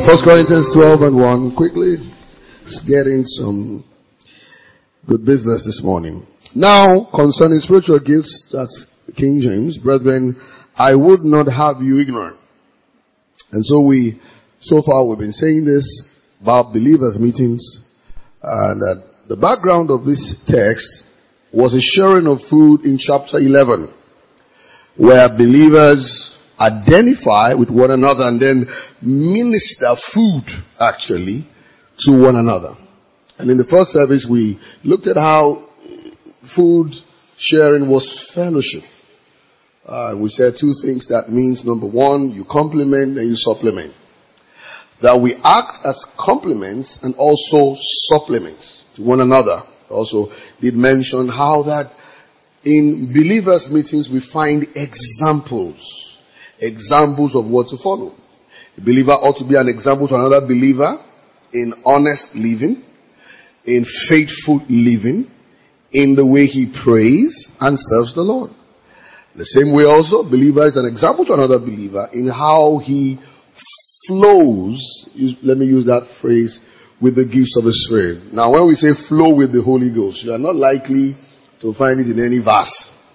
First Corinthians 12 and 1. Quickly, let's get in some good business this morning. Now, concerning spiritual gifts, that's King James, brethren, I would not have you ignorant. And so far we've been saying this about believers' meetings, and that the background of this text was a sharing of food in chapter 11, where believers identify with one another and then minister food, actually, to one another. And in the first service, we looked at how food sharing was fellowship. We said two things that means. Number one, you complement and you supplement. That we act as complements and also supplements to one another. Also did mention how that in believers' meetings we find examples of what to follow. A believer ought to be an example to another believer in honest living, in faithful living, in the way he prays and serves the Lord. The same way also, believer is an example to another believer in how he flows, let me use that phrase, with the gifts of the Spirit. Now when we say flow with the Holy Ghost, you are not likely to find it in any verse.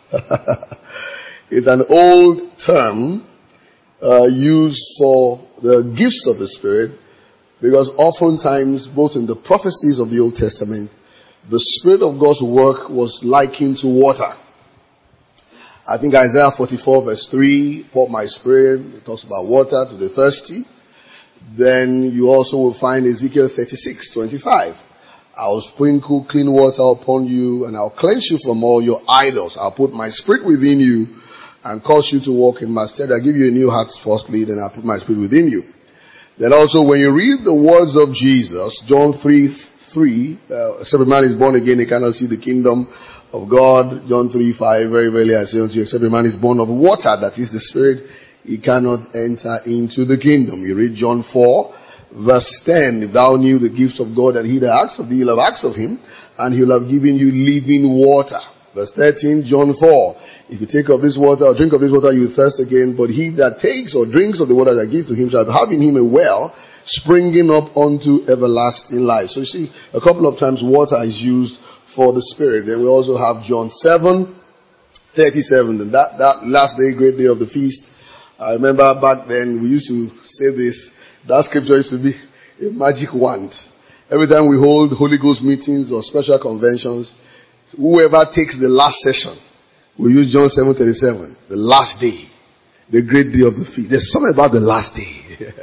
It's an old term used for the gifts of the Spirit, because oftentimes, both in the prophecies of the Old Testament, the Spirit of God's work was likened to water. I think Isaiah 44 verse 3, pour my Spirit, it talks about water to the thirsty. Then you also will find Ezekiel 36:25. I'll sprinkle clean water upon you, and I'll cleanse you from all your idols. I'll put my Spirit within you and cause you to walk in my stead. I'll give you a new heart firstly, then I'll put my Spirit within you. Then also when you read the words of Jesus, John 3:3, except a man is born again, he cannot see the kingdom of God. John 3:5, very verily I say unto you, except a man is born of water, that is the Spirit, he cannot enter into the kingdom. You read John 4, verse 10, if thou knew the gifts of God, and he that asks of thee, he'll have asked of him, and he'll have given you living water. Verse 13, John 4, if you take of this water, or drink of this water, you will thirst again, but he that takes or drinks of the water that I give to him shall have in him a well, springing up unto everlasting life. So you see, a couple of times water is used for the Spirit. Then we also have John 7:37, and that last day, great day of the feast. I remember back then we used to say this, that scripture used to be a magic wand. Every time we hold Holy Ghost meetings or special conventions, whoever takes the last session, we use John 7:37, the last day, the great day of the feast. There's something about the last day.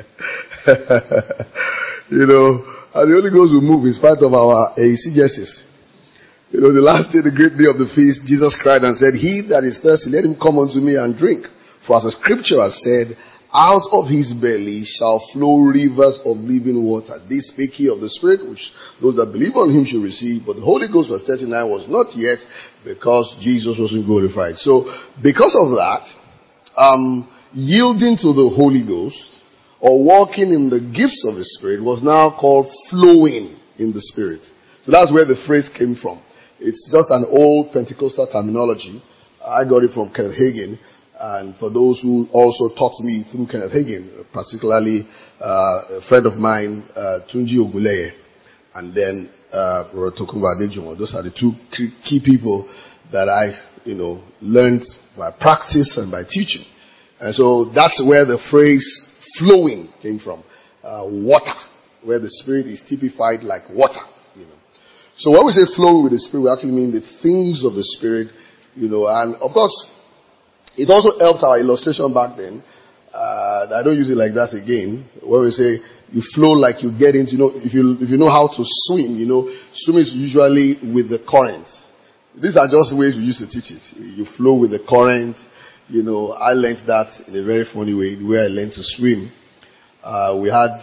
And the Holy Ghost will move in spite of our exegesis. The last day, the great day of the feast, Jesus cried and said, he that is thirsty, let him come unto me and drink. For as the scripture has said, out of his belly shall flow rivers of living water. This speak he of the Spirit, which those that believe on him should receive. But the Holy Ghost, verse 39, was not yet, because Jesus wasn't glorified. So, because of that, yielding to the Holy Ghost, or walking in the gifts of the Spirit, was now called flowing in the Spirit. So that's where the phrase came from. It's just an old Pentecostal terminology. I got it from Kenneth Hagin. And for those who also taught me through Kenneth Hagin, particularly a friend of mine, Tunji Oguleye, and then Rotokumba Adejumo. Those are the two key people that I, learned by practice and by teaching. And so that's where the phrase flowing came from. Water, where the Spirit is typified like water. So when we say flowing with the Spirit, we actually mean the things of the Spirit, and of course, it also helped our illustration back then. I don't use it like that again. Where we say you flow like you get into, if you know how to swim, swimming is usually with the current. These are just ways we used to teach it. You flow with the current. I learned that in a very funny way, the way I learned to swim. I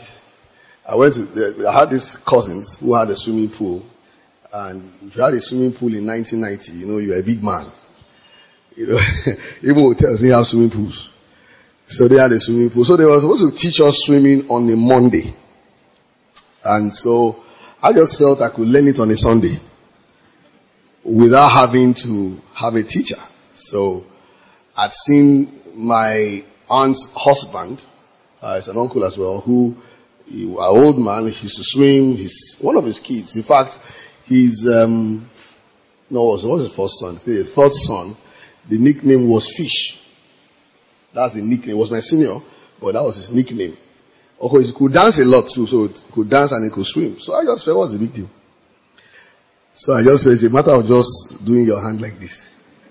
had these cousins who had a swimming pool, and if you had a swimming pool in 1990, you're a big man. Even hotels didn't have swimming pools. So they had a swimming pool. So they were supposed to teach us swimming on a Monday. And so I just felt I could learn it on a Sunday without having to have a teacher. So I'd seen my aunt's husband, is an uncle as well, who An old man. He used to swim. One of his kids. In fact, his was his first son. The third son. The nickname was Fish. That's the nickname. It was my senior, but that was his nickname. Of course, he could dance a lot too, so he could dance and he could swim. So I just felt, what's the big deal? So I just said, it's a matter of just doing your hand like this.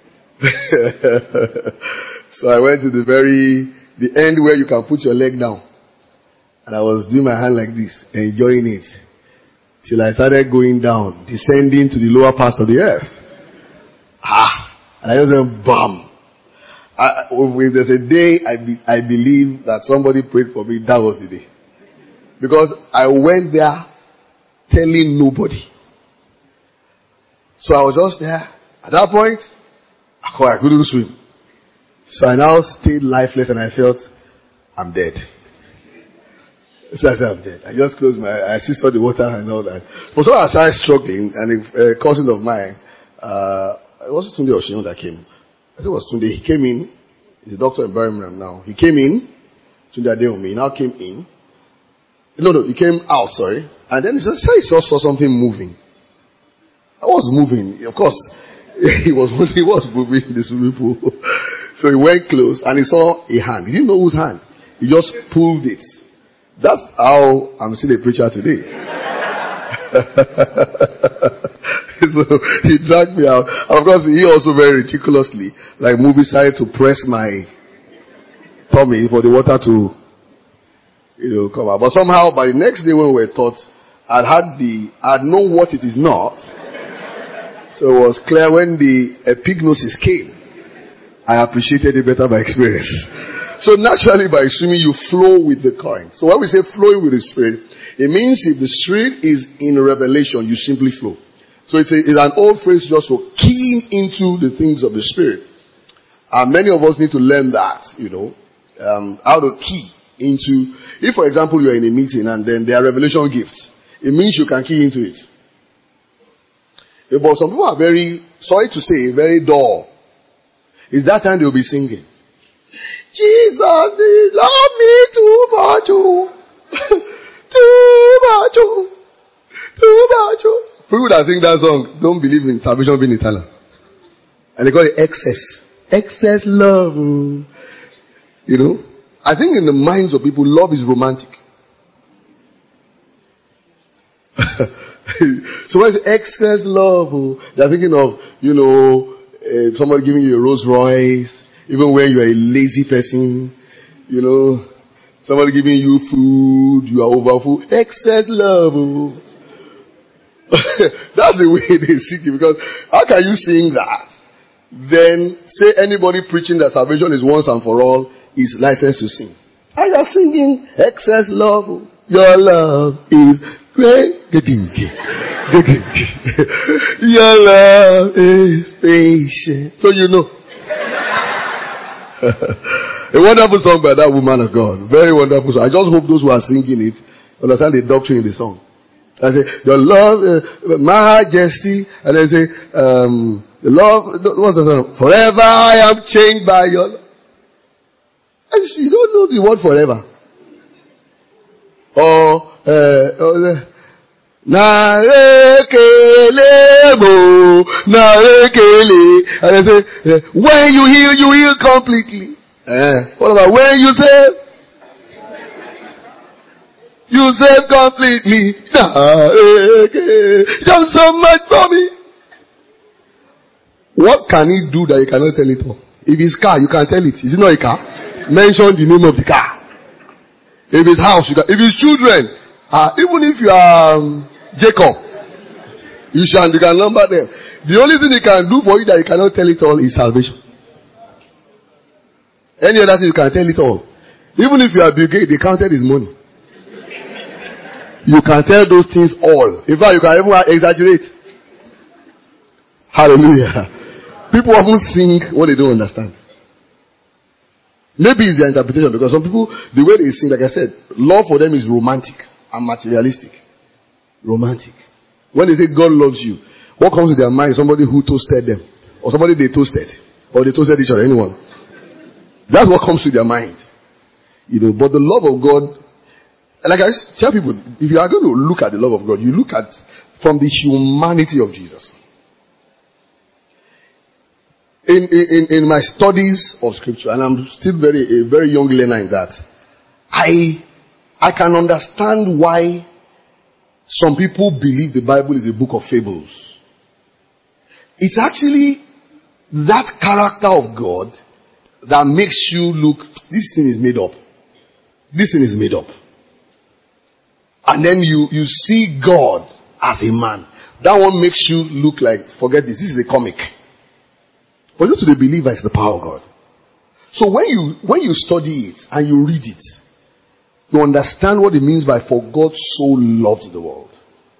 So I went to the end where you can put your leg down. And I was doing my hand like this, enjoying it. Till I started going down, descending to the lower parts of the earth. And I just went, bam. If there's a day I believe that somebody prayed for me, that was the day. Because I went there telling nobody. So I was just there. At that point, I couldn't swim. So I now stayed lifeless and I felt, I'm dead. So I said, I'm dead. I just closed my eyes. I saw the water and all that. But so I started struggling, and a cousin of mine, it was Tunde Oshion that came. I think it was Tunde. He came in. He's a doctor in Birmingham now. He came in. Tunde Adeomi. He now came in. No, he came out, sorry. And then he saw something moving. I was moving. Of course, he was moving in the swimming pool. So he went close and he saw a hand. He didn't know whose hand. He just pulled it. That's how I'm still a preacher today. So he dragged me out. And of course, he also very ridiculously, like movie started to press my tummy for the water to, come out. But somehow, by the next day when we were taught, I'd known what it is not. So it was clear when the epignosis came, I appreciated it better by experience. So naturally, by swimming, you flow with the current. So when we say flowing with the Spirit, it means if the Spirit is in revelation, you simply flow. So it's an old phrase just for keying into the things of the Spirit. And many of us need to learn that, how to key into. If, for example, you're in a meeting and then there are revelation gifts, it means you can key into it. But some people are very, sorry to say, very dull. It's that time they'll be singing. Jesus, they love me too much. Too much. Too much. People that sing that song don't believe in salvation being eternal. And they call it excess. Excess love. I think in the minds of people, love is romantic. So when it's excess love, they're thinking of, somebody giving you a Rolls Royce, even when you are a lazy person, somebody giving you food, you are overfull. Excess love. That's the way they sing it, because how can you sing that? Then say anybody preaching that salvation is once and for all is licensed to sing. And you're singing excess love. Your love is great. Your love is patient. So A wonderful song by that woman of God. Very wonderful song. I just hope those who are singing it understand the doctrine in the song. I say, your love, majesty, and I say, the love, what's the song? Forever I am changed by your love. You don't know the word forever. And I say, when you heal completely. What about when you save? You save completely. You done so much for me. What can he do that you cannot tell it all? If it's car, you can tell it. Is it not a car? Mention the name of the car. If it's house, if it's children, even if you are Jacob, you can number them. The only thing he can do for you that you cannot tell it all is salvation. Any other thing you can tell it all. Even if you are Bill Gates, they counted his money. You can tell those things all. In fact, you can even exaggerate. Hallelujah. People often sing what they don't understand. Maybe it's their interpretation, because some people, the way they sing, like I said, love for them is romantic and materialistic. Romantic. When they say God loves you, what comes to their mind is somebody who toasted them, or somebody they toasted, or they toasted each other, anyone. That's what comes to their mind. But the love of God, Like I tell people, if you are going to look at the love of God, you look at from the humanity of Jesus. In my studies of scripture, and I'm still a very young learner in that, I can understand why some people believe the Bible is a book of fables. It's actually that character of God that makes you look, this thing is made up. This thing is made up. And then you see God as a man. That one makes you look like, forget this is a comic. But you to the believer, it's the power of God. So when you study it and you read it, you understand what it means by for God so loved the world.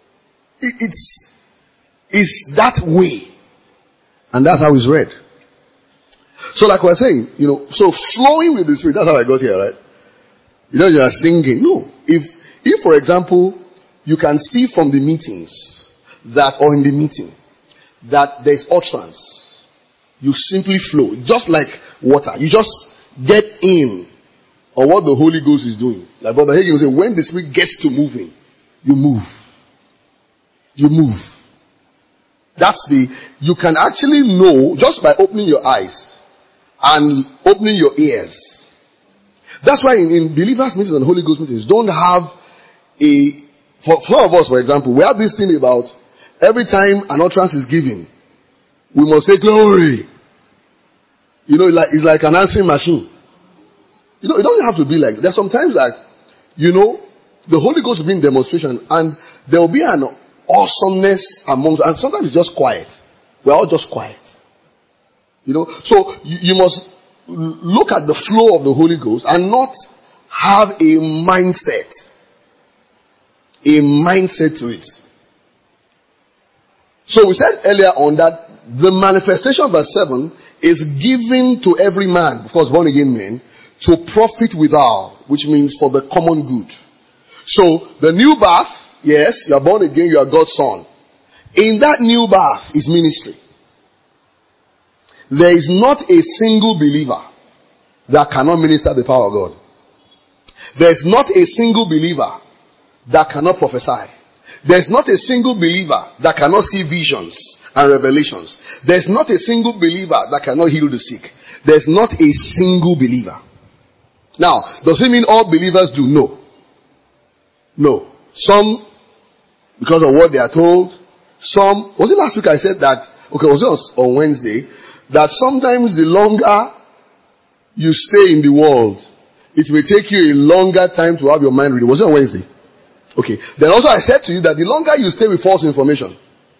It's that way. And that's how it's read. So like we're saying, so flowing with the Spirit, that's how I got here, right? You are singing. No. If for example, you can see from the meetings or in the meeting, that there's utterance, you simply flow. Just like water. You just get in on what the Holy Ghost is doing. Like Brother Hagin will say, when the Spirit gets to moving, you move. You move. You can actually know just by opening your eyes and opening your ears. That's why in believers meetings and Holy Ghost meetings don't have for some of us, for example, we have this thing about every time an utterance is given, we must say glory. It's like an answering machine. It doesn't have to be like that. There's sometimes that, the Holy Ghost will be in demonstration and there will be an awesomeness amongst, and sometimes it's just quiet. We're all just quiet. So you must look at the flow of the Holy Ghost and not have a mindset to it. So we said earlier on that the manifestation of verse 7 is given to every man, of course born again men, to profit withal, which means for the common good. So the new birth, yes, you are born again, you are God's son. In that new birth is ministry. There is not a single believer that cannot minister the power of God. There is not a single believer that cannot prophesy. There is not a single believer that cannot see visions and revelations. There is not a single believer that cannot heal the sick. There is not a single believer. Now, does it mean all believers do? No. No. Some, because of what they are told. Some, was it last week I said that, was it on Wednesday, that sometimes the longer you stay in the world, it may take you a longer time to have your mind ready. Was it on Wednesday? Okay. Then also I said to you that the longer you stay with false information.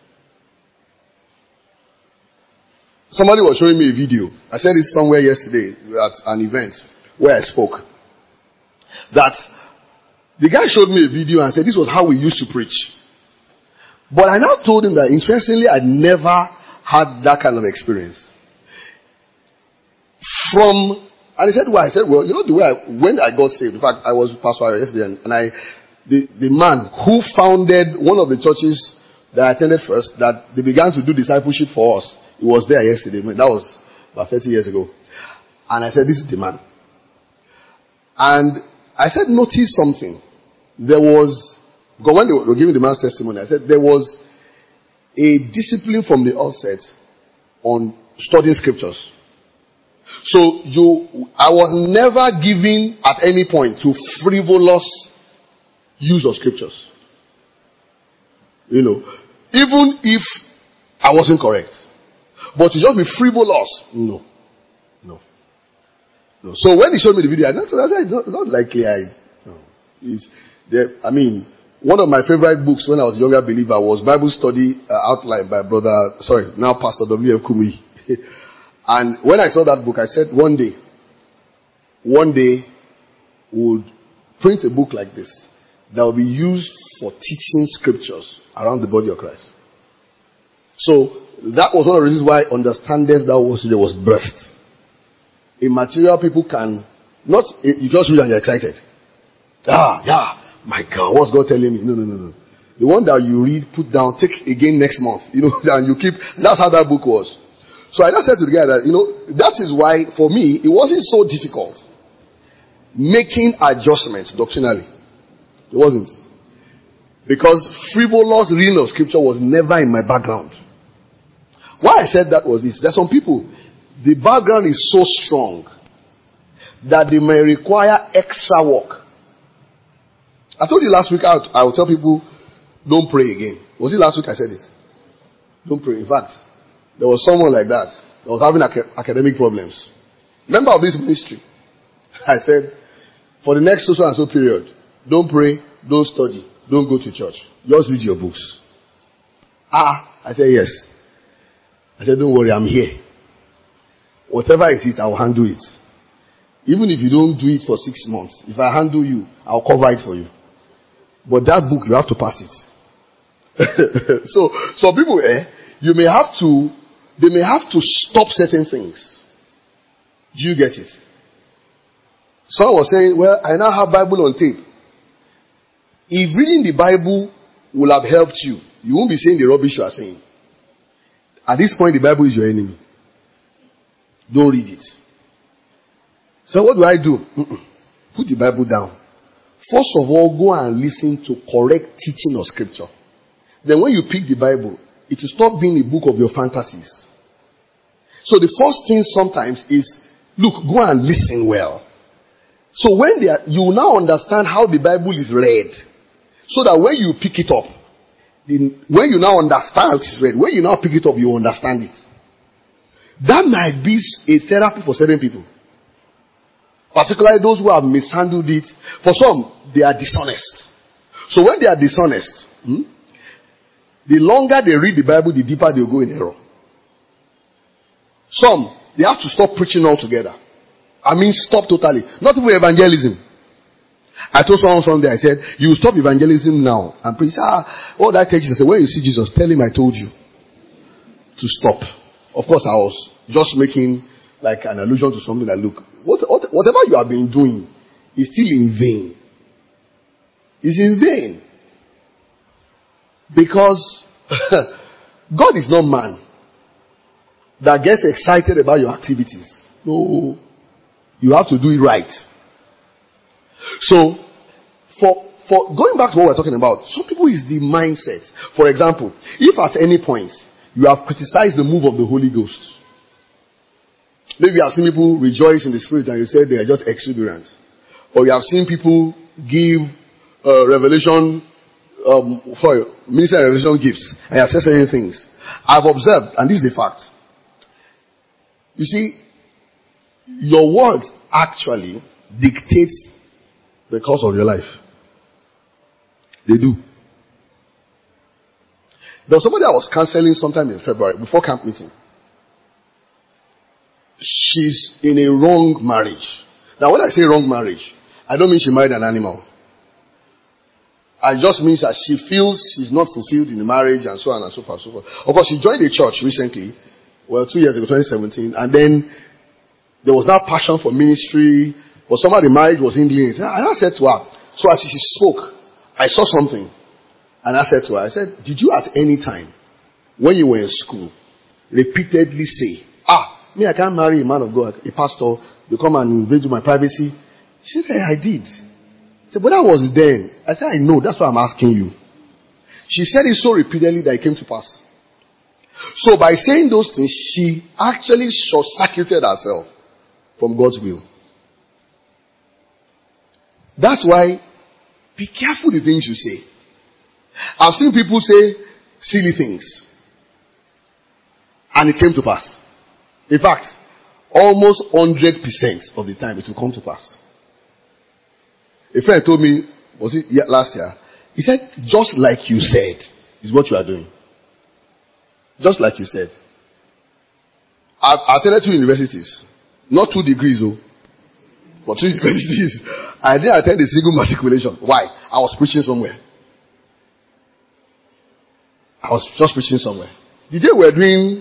Somebody was showing me a video. I said it somewhere yesterday at an event where I spoke. That the guy showed me a video and said this was how we used to preach. But I now told him that interestingly I'd never had that kind of experience. And he said, why? I said, well, the way when I got saved, in fact, I was pastor yesterday, and the man who founded one of the churches that I attended first, that they began to do discipleship for us, he was there yesterday. That was about 30 years ago. And I said, this is the man. And I said, notice something. There was, when they were giving the man's testimony, I said, there was a discipline from the outset on studying scriptures. So I was never given at any point to frivolous use of scriptures. Even if I wasn't correct. But to just be frivolous, no. So when he showed me the video, I said, it's not likely one of my favorite books when I was a younger believer was Bible Study Outline by Pastor W.F. Kumuyi. And when I saw that book, I said, one day, we'll print a book like this that will be used for teaching scriptures around the body of Christ. So, that was one of the reasons why understandest thou was birthed. Immaterial people can, you just read and you're excited. My God, what's God telling me? No. The one that you read, put down, take again next month, and you keep, that's how that book was. So I just said to the guy that, that is why, for me, it wasn't so difficult making adjustments doctrinally. It wasn't. Because frivolous reading of scripture was never in my background. Why I said that was this. There are some people, the background is so strong that they may require extra work. I told you last week, I will tell people, don't pray again. Was it last week I said it? Don't pray. In fact, there was someone like that was having academic problems. Member of this ministry. I said, for the next so and so period, don't pray, don't study, don't go to church. Just read your books. I said, yes. I said, don't worry, I'm here. Whatever it is, I will handle it. Even if you don't do it for 6 months, if I handle you, I'll cover it for you. But that book, you have to pass it. So, some people, they may have to stop certain things. Do you get it? Someone was saying, well, I now have Bible on tape. If reading the Bible will have helped you, you won't be saying the rubbish you are saying. At this point, the Bible is your enemy. Don't read it. So what do I do? Put the Bible down. First of all, go and listen to correct teaching of scripture. Then when you pick the Bible, it will stop being a book of your fantasies. So the first thing sometimes is, look, go and listen well. So when you will now understand how the Bible is read. So that when you pick it up, when you now understand how it is read, when you now pick it up, you understand it. That might be a therapy for certain people. Particularly those who have mishandled it. For some, they are dishonest. So when they are dishonest, the longer they read the Bible, the deeper they'll go in error. Some, they have to stop preaching altogether. I mean, stop totally. Not even evangelism. I told someone Sunday, I said, you stop evangelism now and preach. All that takes is, I said, when you see Jesus, tell him I told you to stop. Of course, I was just making like an allusion to something that, look, whatever you have been doing is still in vain. It's in vain. Because God is not man that gets excited about your activities. No. You have to do it right. So, for going back to what we're talking about, some people is the mindset. For example, if at any point you have criticized the move of the Holy Ghost, maybe you have seen people rejoice in the Spirit and you said they are just exuberant. Or you have seen people give revelation, for minister revelation gifts, and you have said certain things. I've observed, and this is the fact. You see, your words actually dictates the course of your life. They do. There was somebody I was counseling sometime in February, before camp meeting. She's in a wrong marriage. Now when I say wrong marriage, I don't mean she married an animal. I just mean that she feels she's not fulfilled in the marriage and so on and so forth and so forth. Of course, she joined a church recently, 2 years ago, 2017, and then there was that passion for ministry, but somehow the marriage was hindering it. And I said to her, so as she spoke, I saw something. And I said to her, I said, did you at any time, when you were in school, repeatedly say, me, I can't marry a man of God, a pastor, you come and invade my privacy? She said, I did. I said, but that was then. I said, I know, that's why I'm asking you. She said it so repeatedly that it came to pass. So by saying those things, she actually short-circuited herself from God's will. That's why, be careful the things you say. I've seen people say silly things, and it came to pass. In fact, almost 100% of the time it will come to pass. A friend told me, was it last year? He said, just like you said, is what you are doing. Just like you said. I attended 2 universities. Not 2 degrees, but 2 universities. I didn't attend a single matriculation. Why? I was preaching somewhere. I was just preaching somewhere. The day we were doing,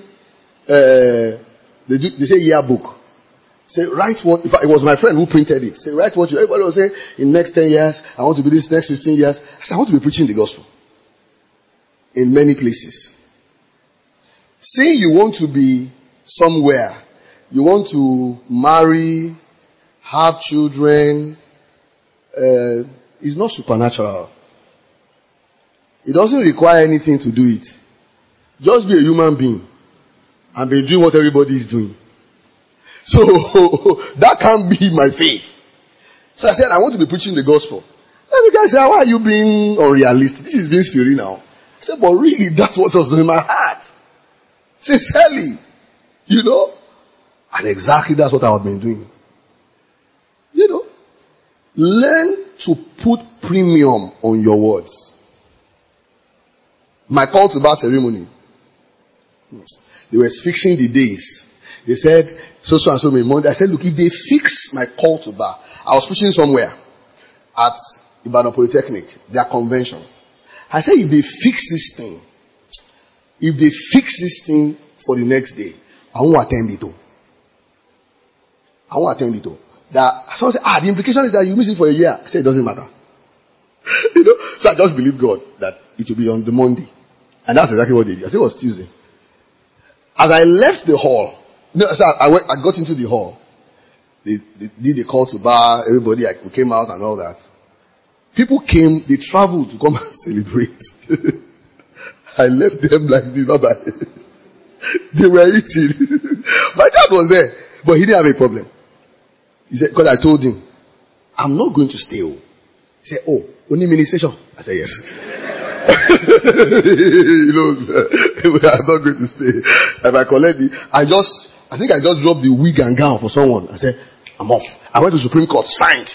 they say yearbook. Say, write what, in fact, it was my friend who printed it. Say, write what you, everybody will say, in next 10 years, I want to be this, next 15 years. I said, I want to be preaching the gospel. In many places. Saying you want to be somewhere, you want to marry, have children, It's not supernatural. It doesn't require anything to do it. Just be a human being and be doing what everybody is doing. So that can't be my faith. So I said, I want to be preaching the gospel. And the guy said, why are you being unrealistic? This is being spiritual now. I said, but really, that's what was in my heart. Sincerely. You know? And exactly that's what I've been doing. You know? Learn to put premium on your words. My call to bar ceremony. They were fixing the days. They said, so and so many Monday. I said, look, if they fix my call to bar, I was preaching somewhere at Ibadan Polytechnic, their convention. I said, if they fix this thing for the next day, I won't attend it. I won't attend it. That someone said, the implication is that you miss it for a year. I said, it doesn't matter. You know, so I just believe God that it will be on the Monday. And that's exactly what they did. I said it was Tuesday. As I left the hall, so I got into the hall. They did a call to bar, everybody came out and all that. People came, they traveled to come and celebrate. I left them like this, not by they were eating. My dad was there, but he didn't have a problem. He said, because I told him, I'm not going to stay home. He said, only ministration? I said, yes. You know, I'm not going to stay. If I collect I think I just dropped the wig and gown for someone. I said, I'm off. I went to Supreme Court, signed.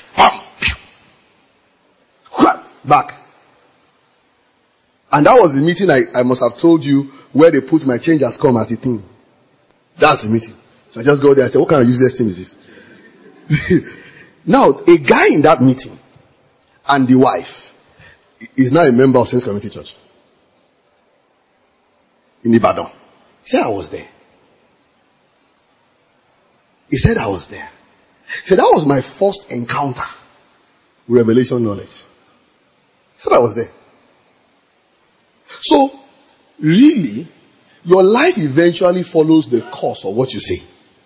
Back. And that was the meeting I must have told you where they put my change has come as a thing. That's the meeting. So I just go there. I said, what kind of useless thing is this? Now, a guy in that meeting and the wife is now a member of Saints Community Church in Ibadan. He said, I was there. He said, I was there. He said, that was my first encounter with revelation knowledge. He said, I was there. So, really, your life eventually follows the course of what you say.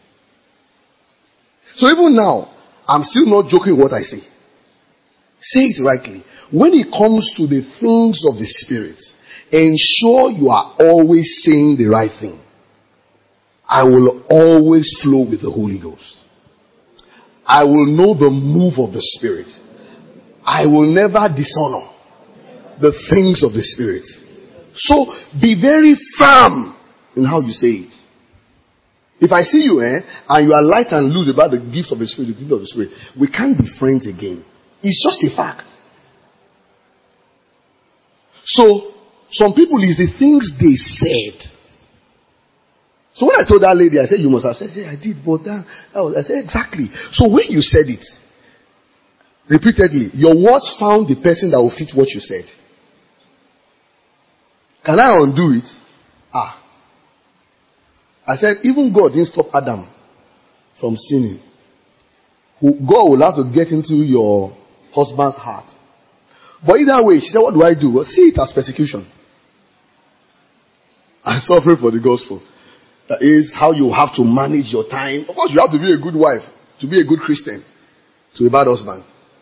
So even now, I'm still not joking what I say. Say it rightly. When it comes to the things of the Spirit, ensure you are always saying the right thing. I will always flow with the Holy Ghost. I will know the move of the Spirit. I will never dishonor the things of the Spirit. So be very firm in how you say it. If I see you and you are light and loose about the gifts of the Spirit, the gift of the Spirit, we can't be friends again. It's just a fact. So, some people, is the things they said. So when I told that lady, I said, you must have said, yeah, I did, but I said, exactly. So when you said it, repeatedly, your words found the person that will fit what you said. Can I undo it? I said, even God didn't stop Adam from sinning. God will have to get into your husband's heart. But either way, she said, what do I do? Well, see it as persecution. I'm suffering for the gospel. That is how you have to manage your time. Of course, you have to be a good wife, to be a good Christian, to a bad husband.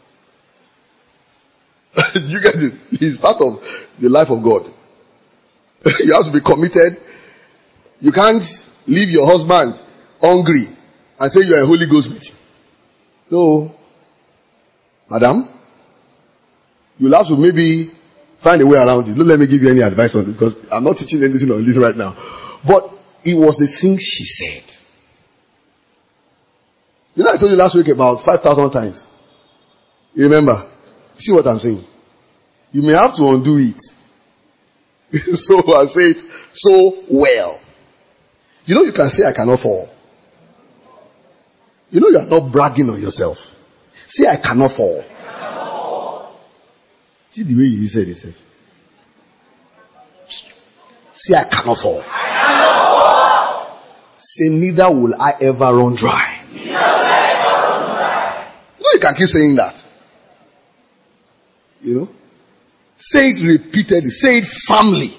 You get it? It's part of the life of God. You have to be committed. You can't leave your husband hungry and say you are a Holy Ghost meeting. No. Madam, you'll have to maybe find a way around it. Don't let me give you any advice on it because I'm not teaching anything on this right now. But it was the thing she said. You know, I told you last week about 5,000 times. You remember? See what I'm saying? You may have to undo it. So I say it so well. You know, you can say, I cannot fall. You know, you are not bragging on yourself. Say, I cannot fall. See the way you said it. Say, I cannot fall. Say, neither will I ever run dry. You know, you can keep saying that. You know? Say it repeatedly. Say it firmly.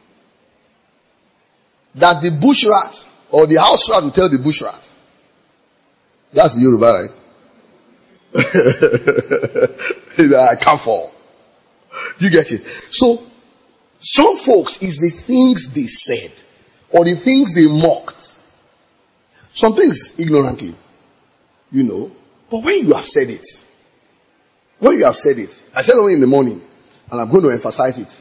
That the bush rat or the house rat will tell the bush rat. That's the Yoruba, right? I can't fall. Do you get it? So, some folks is the things they said or the things they mocked. Some things ignorantly, But when you have said it, I said only in the morning, and I'm going to emphasize it.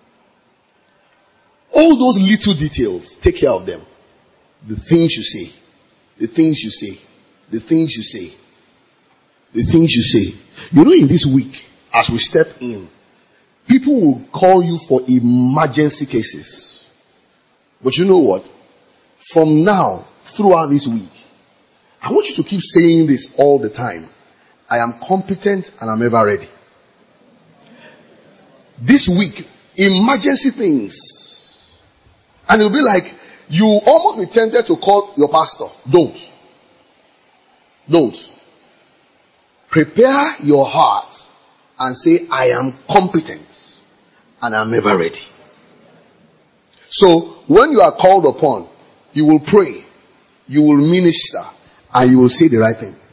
All those little details, take care of them. The things you say, the things you say, the things you say, the things you say. In this week, as we step in, people will call you for emergency cases. But you know what? From now, throughout this week, I want you to keep saying this all the time. I am competent and I'm ever ready. This week, emergency things. And it'll be like, you almost be tempted to call your pastor. Don't. Prepare your heart and say, I am competent and I'm ever ready. So, when you are called upon, you will pray, you will minister, and you will say the right thing.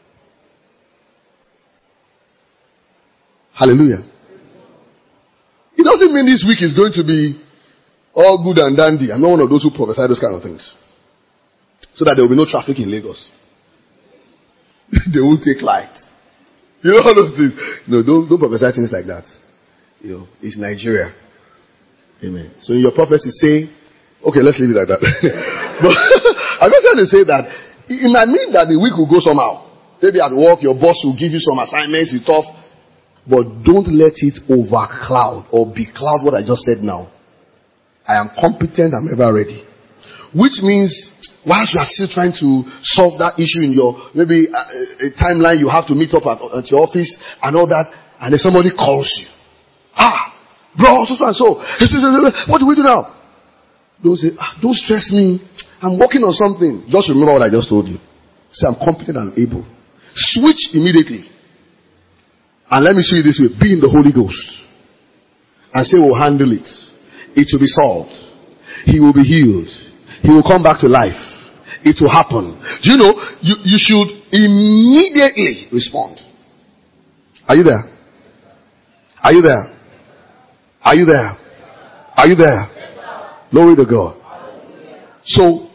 Hallelujah. It doesn't mean this week is going to be all good and dandy. I'm not one of those who prophesy those kind of things. So that there will be no traffic in Lagos. They won't take light. All those things. No, don't prophesy things like that. It's Nigeria. Amen. So in your prophecy say, okay, let's leave it like that. But I'm just trying to say that it might mean that the week will go somehow. Maybe at work, your boss will give you some assignments, you tough. But don't let it overcloud or becloud what I just said now. I am competent, I'm ever ready. Which means, whilst you are still trying to solve that issue in your, maybe a timeline you have to meet up at your office and all that, and then somebody calls you. Bro, so and so. What do we do now? Don't say, don't stress me. I'm working on something. Just remember what I just told you. Say, I'm competent and able. Switch immediately. And let me show you this way. Be in the Holy Ghost. And say, we'll handle it. It will be solved. He will be healed. He will come back to life. It will happen. Do you know, you should immediately respond. Are you there? Are you there? Are you there? Are you there? Glory to God. So,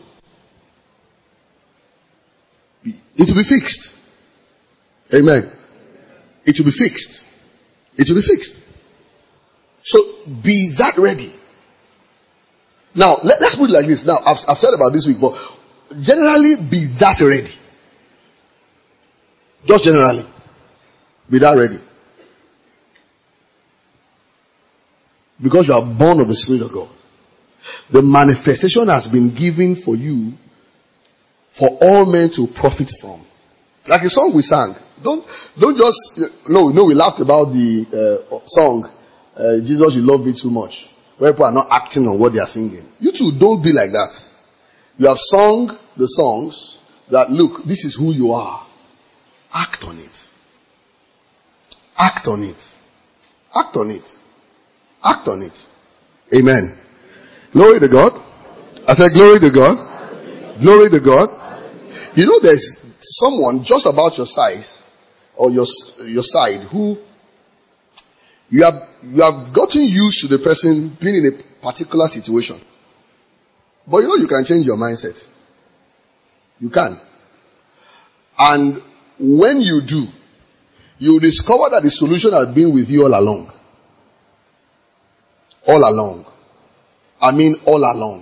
it will be fixed. Amen. It will be fixed. It will be fixed. So, be that ready. Now, let's put it like this. Now, I've said about this week, but generally be that ready. Just generally. Be that ready. Because you are born of the Spirit of God. The manifestation has been given for you for all men to profit from. Like a song we sang. Don't just, we laughed about the song, Jesus, you love me too much. Where people are not acting on what they are singing. You too, don't be like that. You have sung the songs that, look, this is who you are. Act on it. Act on it. Act on it. Act on it. Amen. Glory to God. I said glory to God. Glory to God. There's someone just about your size or your side who you have gotten used to the person being in a particular situation. But you can change your mindset. You can. And when you do, you discover that the solution has been with you all along. All along. I mean all along.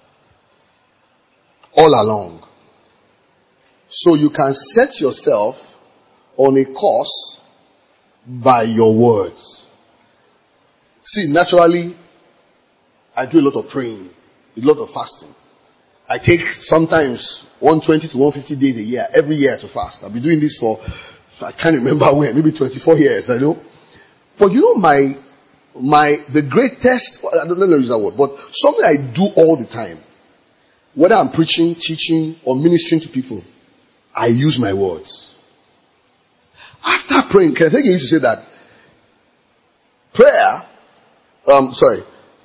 All along. So you can set yourself on a course by your words. See, naturally, I do a lot of praying, a lot of fasting. I take sometimes 120 to 150 days a year, every year to fast. I've been doing this for, I can't remember when, maybe 24 years, I know. But the greatest, I don't know use that word, but something I do all the time, whether I'm preaching, teaching, or ministering to people, I use my words. After praying, can I think you used to say that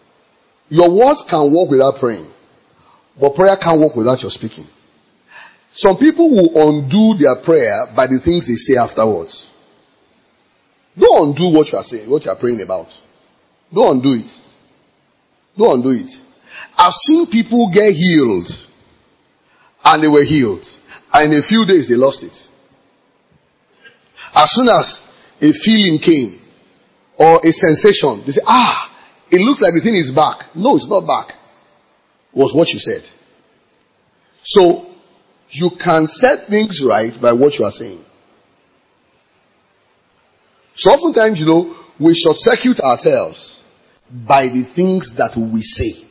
your words can work without praying, but prayer can't work without your speaking. Some people will undo their prayer by the things they say afterwards. Don't undo what you are saying, what you are praying about. Don't undo it. Don't undo it. I've seen people get healed, and they were healed, and in a few days they lost it. As soon as a feeling came, or a sensation, they say, it looks like the thing is back. No, it's not back. It was what you said. So, you can set things right by what you are saying. So oftentimes, we short circuit ourselves by the things that we say.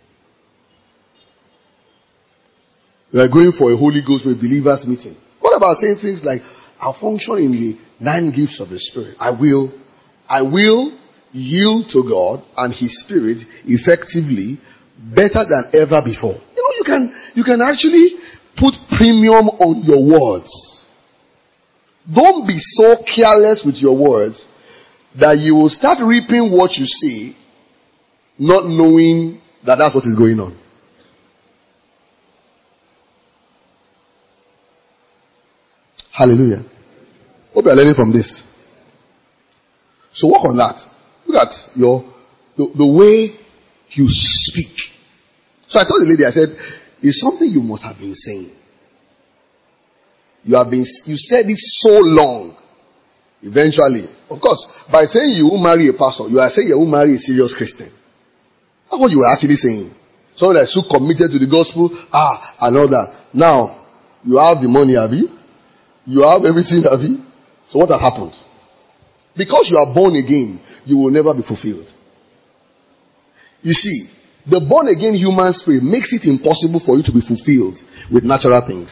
We are going for a Holy Ghost with believers meeting. What about saying things like, I'll function in the 9 gifts of the Spirit. I will yield to God and His Spirit effectively better than ever before. You can actually put premium on your words. Don't be so careless with your words that you will start reaping what you say, not knowing that that's what is going on. Hallelujah. Hope you are learning from this. So work on that. Look at the way you speak. So I told the lady, I said, it's something you must have been saying. You said it so long. Eventually, of course, by saying you will marry a pastor, you are saying you will marry a serious Christian. That's what you were actually saying. Someone that is so committed to the gospel, and all that. Now, you have the money, have you? You have everything, have you? So what has happened? Because you are born again, you will never be fulfilled. You see, the born again human spirit makes it impossible for you to be fulfilled with natural things.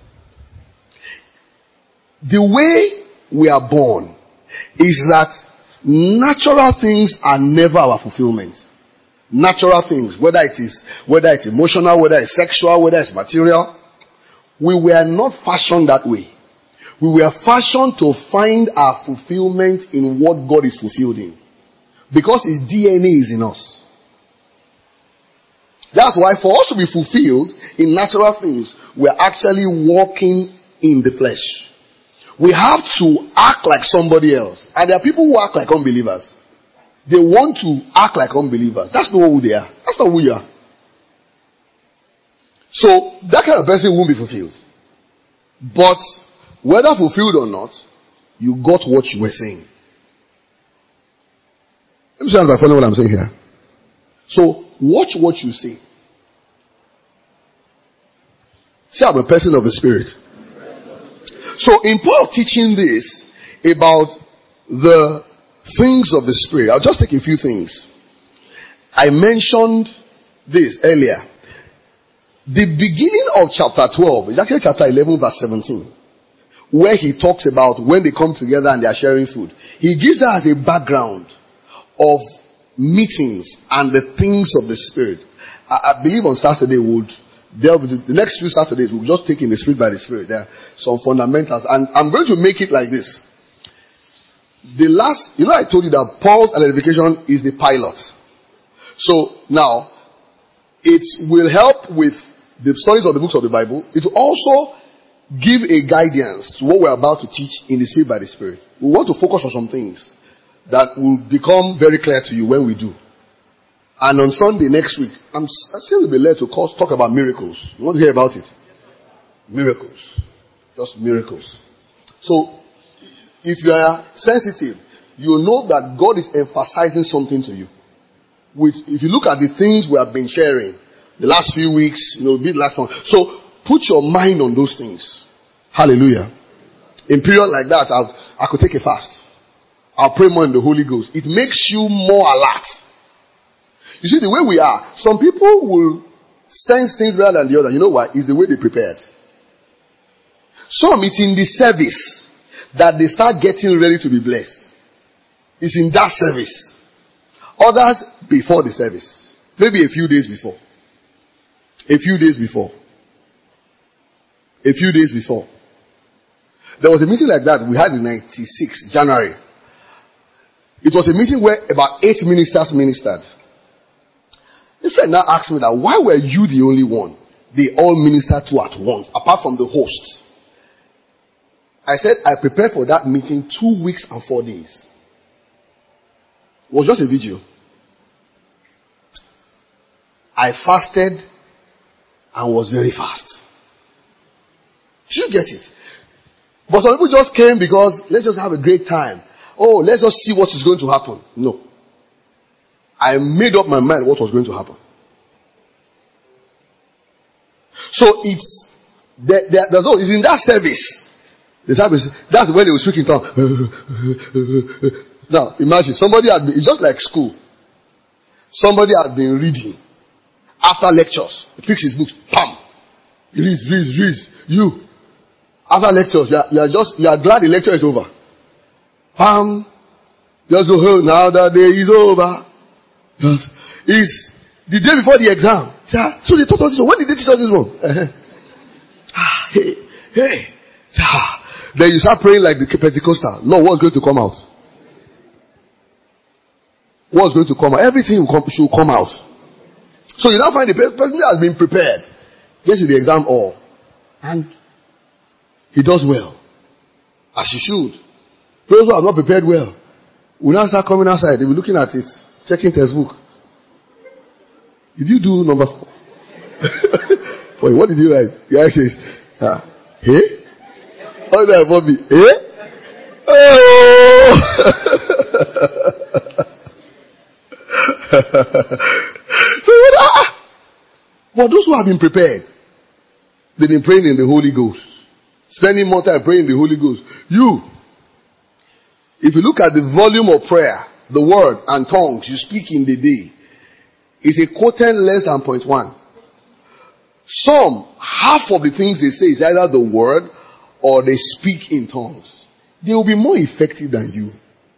The way we are born is that natural things are never our fulfillment. Natural things, whether it's emotional, whether it's sexual, whether it's material, we were not fashioned that way. We were fashioned to find our fulfillment in what God is fulfilled in. Because His DNA is in us. That's why for us to be fulfilled in natural things, we're actually walking in the flesh. We have to act like somebody else. And there are people who act like unbelievers. They want to act like unbelievers. That's not who they are. That's not who you are. So, that kind of person won't be fulfilled. But, whether fulfilled or not, you got what you were saying. Let me see if I follow what I'm saying here. So, watch what you say. See, I'm a person of the Spirit. So, in Paul teaching this about the things of the Spirit, I'll just take a few things. I mentioned this earlier. The beginning of chapter 12 is actually chapter 11 verse 17. Where he talks about when they come together and they are sharing food. He gives us a background of meetings and the things of the Spirit. I believe on Saturday we'll delve into the next few Saturdays. We'll just take in the Spirit by the Spirit. There are some fundamentals. And I'm going to make it like this. I told you that Paul's identification is the pilot. So now, it will help with the studies of the books of the Bible. It will also give a guidance to what we're about to teach in the Spirit by the Spirit. We want to focus on some things that will become very clear to you when we do. And on Sunday next week, I still will be led to talk about miracles. You want to hear about it? Miracles. Just miracles. So, if you are sensitive, you know that God is emphasizing something to you. If you look at the things we have been sharing the last few weeks, the last one. So, put your mind on those things. Hallelujah. In period like that, I could take a fast. I'll pray more in the Holy Ghost. It makes you more alert. You see, the way we are, some people will sense things better than the other. You know why? It's the way they prepared. Some, it's in the service that they start getting ready to be blessed. It's in that service. Others, before the service. Maybe a few days before. A few days before. A few days before. There was a meeting like that we had in 96, January. It was a meeting where about 8 ministers ministered. A friend now asked me that, why were you the only one? they all minister to at once, apart from the host. I said I prepared for that meeting 2 weeks and 4 days. It was just a video. I fasted and was very fast. You get it? But some people just came because let's just have a great time. Oh, let's just see what is going to happen. No. I made up my mind what was going to happen. So it's in that service. The service, that's when they will speak in tongues. Now imagine it's just like school. Somebody had been reading. After lectures, he picks his books, pam. He reads. You. After lectures, you are glad the lecture is over. Pam. Just go home. Now the day is over. Yes. It's the day before the exam. So they taught us this one. When did they teach us this one? Hey. Then you start praying like the Pentecostal. Lord, what's going to come out? What's going to come out? Everything should come out. So you now find the person that has been prepared gets to the exam hall. And he does well. As he should. Those who have not prepared well will now start coming outside. They'll be looking at it. Checking textbook. Did you do number 4? Boy, what did you write? The guy says, hey? Oh, that Bobby. Eh? Oh! So, but those who have been prepared, they've been praying in the Holy Ghost. Spending more time praying in the Holy Ghost. If you look at the volume of prayer, the word and tongues you speak in the day, is a quotient less than 0.1. Some, half of the things they say is either the word or they speak in tongues. They will be more effective than you.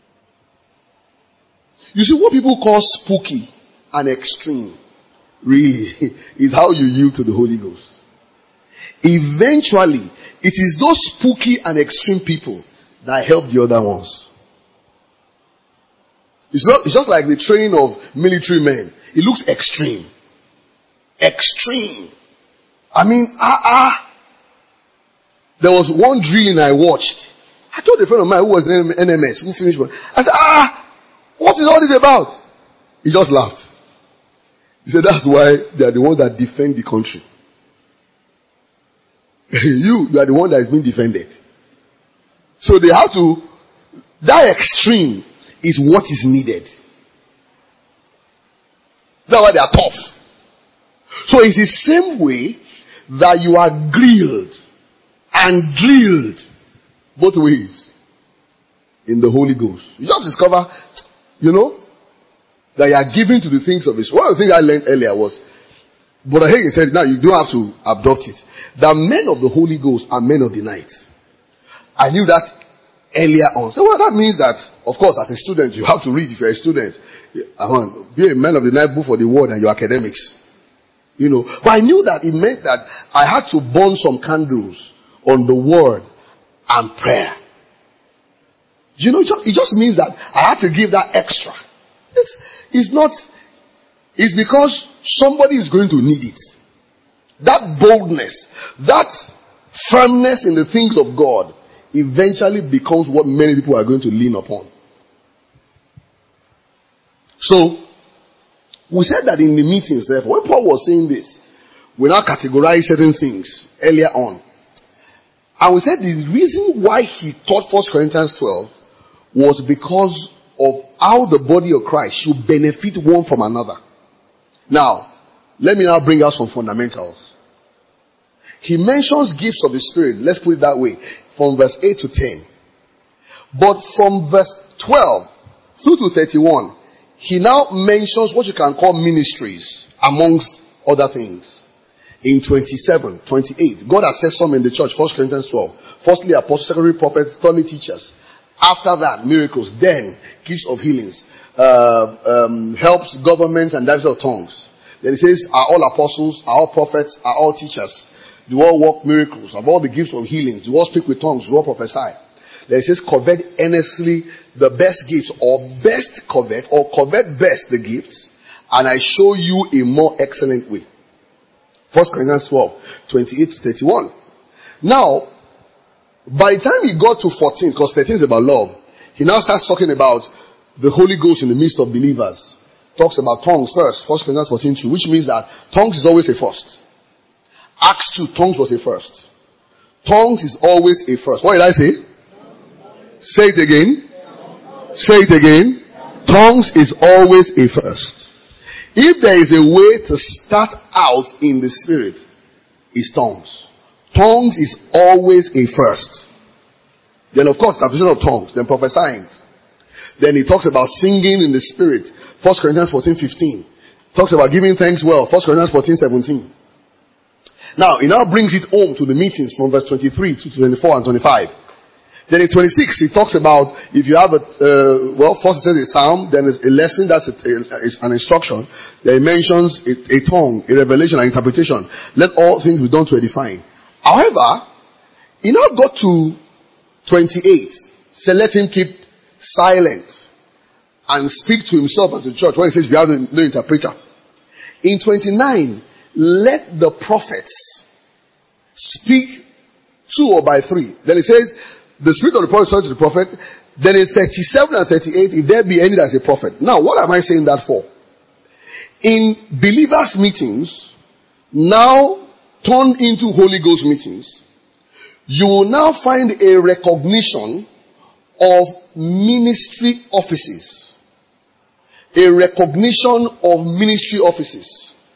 You see, what people call spooky and extreme really is how you yield to the Holy Ghost. Eventually, it is those spooky and extreme people that help the other ones. It's just like the training of military men. It looks extreme. Extreme. I mean, there was one drilling I watched. I told a friend of mine who was in NMS, who finished one. I said, what is all this about? He just laughed. He said, that's why they are the ones that defend the country. You are the one that is being defended. So they have to, that extreme is what is needed. That's why they are tough. So it's the same way that you are grilled and drilled both ways in the Holy Ghost. You just discover, that you are given to the things of this. One of the things I learned earlier was, Brother Hagin said, now you don't have to adopt it. The men of the Holy Ghost are men of the night. I knew that earlier on. So that means that, of course, as a student, you have to read if you're a student. Be a man of the night, book for the word and your academics. But I knew that it meant that I had to burn some candles on the word and prayer. It just means that I had to give that extra. It's because somebody is going to need it. That boldness, that firmness in the things of God eventually becomes what many people are going to lean upon. So, we said that in the meetings, therefore, when Paul was saying this, we now categorize certain things earlier on. And we said the reason why he taught 1 Corinthians 12 was because of how the body of Christ should benefit one from another. Now, let me now bring out some fundamentals. He mentions gifts of the Spirit, let's put it that way, from verse 8 to 10. But from verse 12 through to 31, he now mentions what you can call ministries, amongst other things. In 27, 28, God has said some in the church, 1 Corinthians 12. Firstly, apostles, secondly, prophets, thirdly, teachers. After that, miracles. Then, gifts of healings, helps, governments, and diverse of tongues. Then it says, are all apostles, are all prophets, are all teachers? Do all work miracles? Have all the gifts of healings? Do all speak with tongues? Do all prophesy? Then it says, covet earnestly the best gifts, or covet best the gifts, and I show you a more excellent way. 1 Corinthians 12, 28 to 31. Now, by the time he got to 14, because 13 is about love, he now starts talking about the Holy Ghost in the midst of believers. Talks about tongues first, 1 Corinthians 14, 2, which means that tongues is always a first. Acts 2, tongues was a first. Tongues is always a first. What did I say? Say it again. Say it again. Tongues is always a first. If there is a way to start out in the spirit, it's tongues. Tongues is always a first. Then of course, interpretation of tongues, then prophesying. Then he talks about singing in the spirit. 1 Corinthians 14:15. Talks about giving thanks well. 1 Corinthians 14:17. Now, he now brings it home to the meetings from verse 23 to 24 and 25. Then in 26, he talks about if you have first it says a psalm, then a lesson, that's an instruction. Then he mentions a tongue, a revelation, an interpretation. Let all things be done to edifying. However, he now got to 28. So let him keep silent and speak to himself and to the church when he says you have no interpreter. In 29, let the prophets speak 2 or by 3. Then it says, the spirit of the prophet said to the prophet. Then in 37 and 38, if there be any that is a prophet. Now, what am I saying that for? In believers' meetings, now turned into Holy Ghost meetings, you will now find a recognition of ministry offices. A recognition of ministry offices.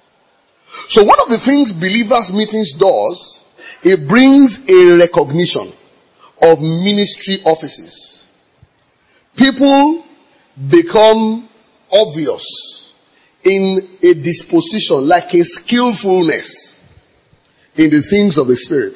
So one of the things believers' meetings does, it brings a recognition of ministry offices. People become obvious in a disposition, like a skillfulness in the things of the Spirit.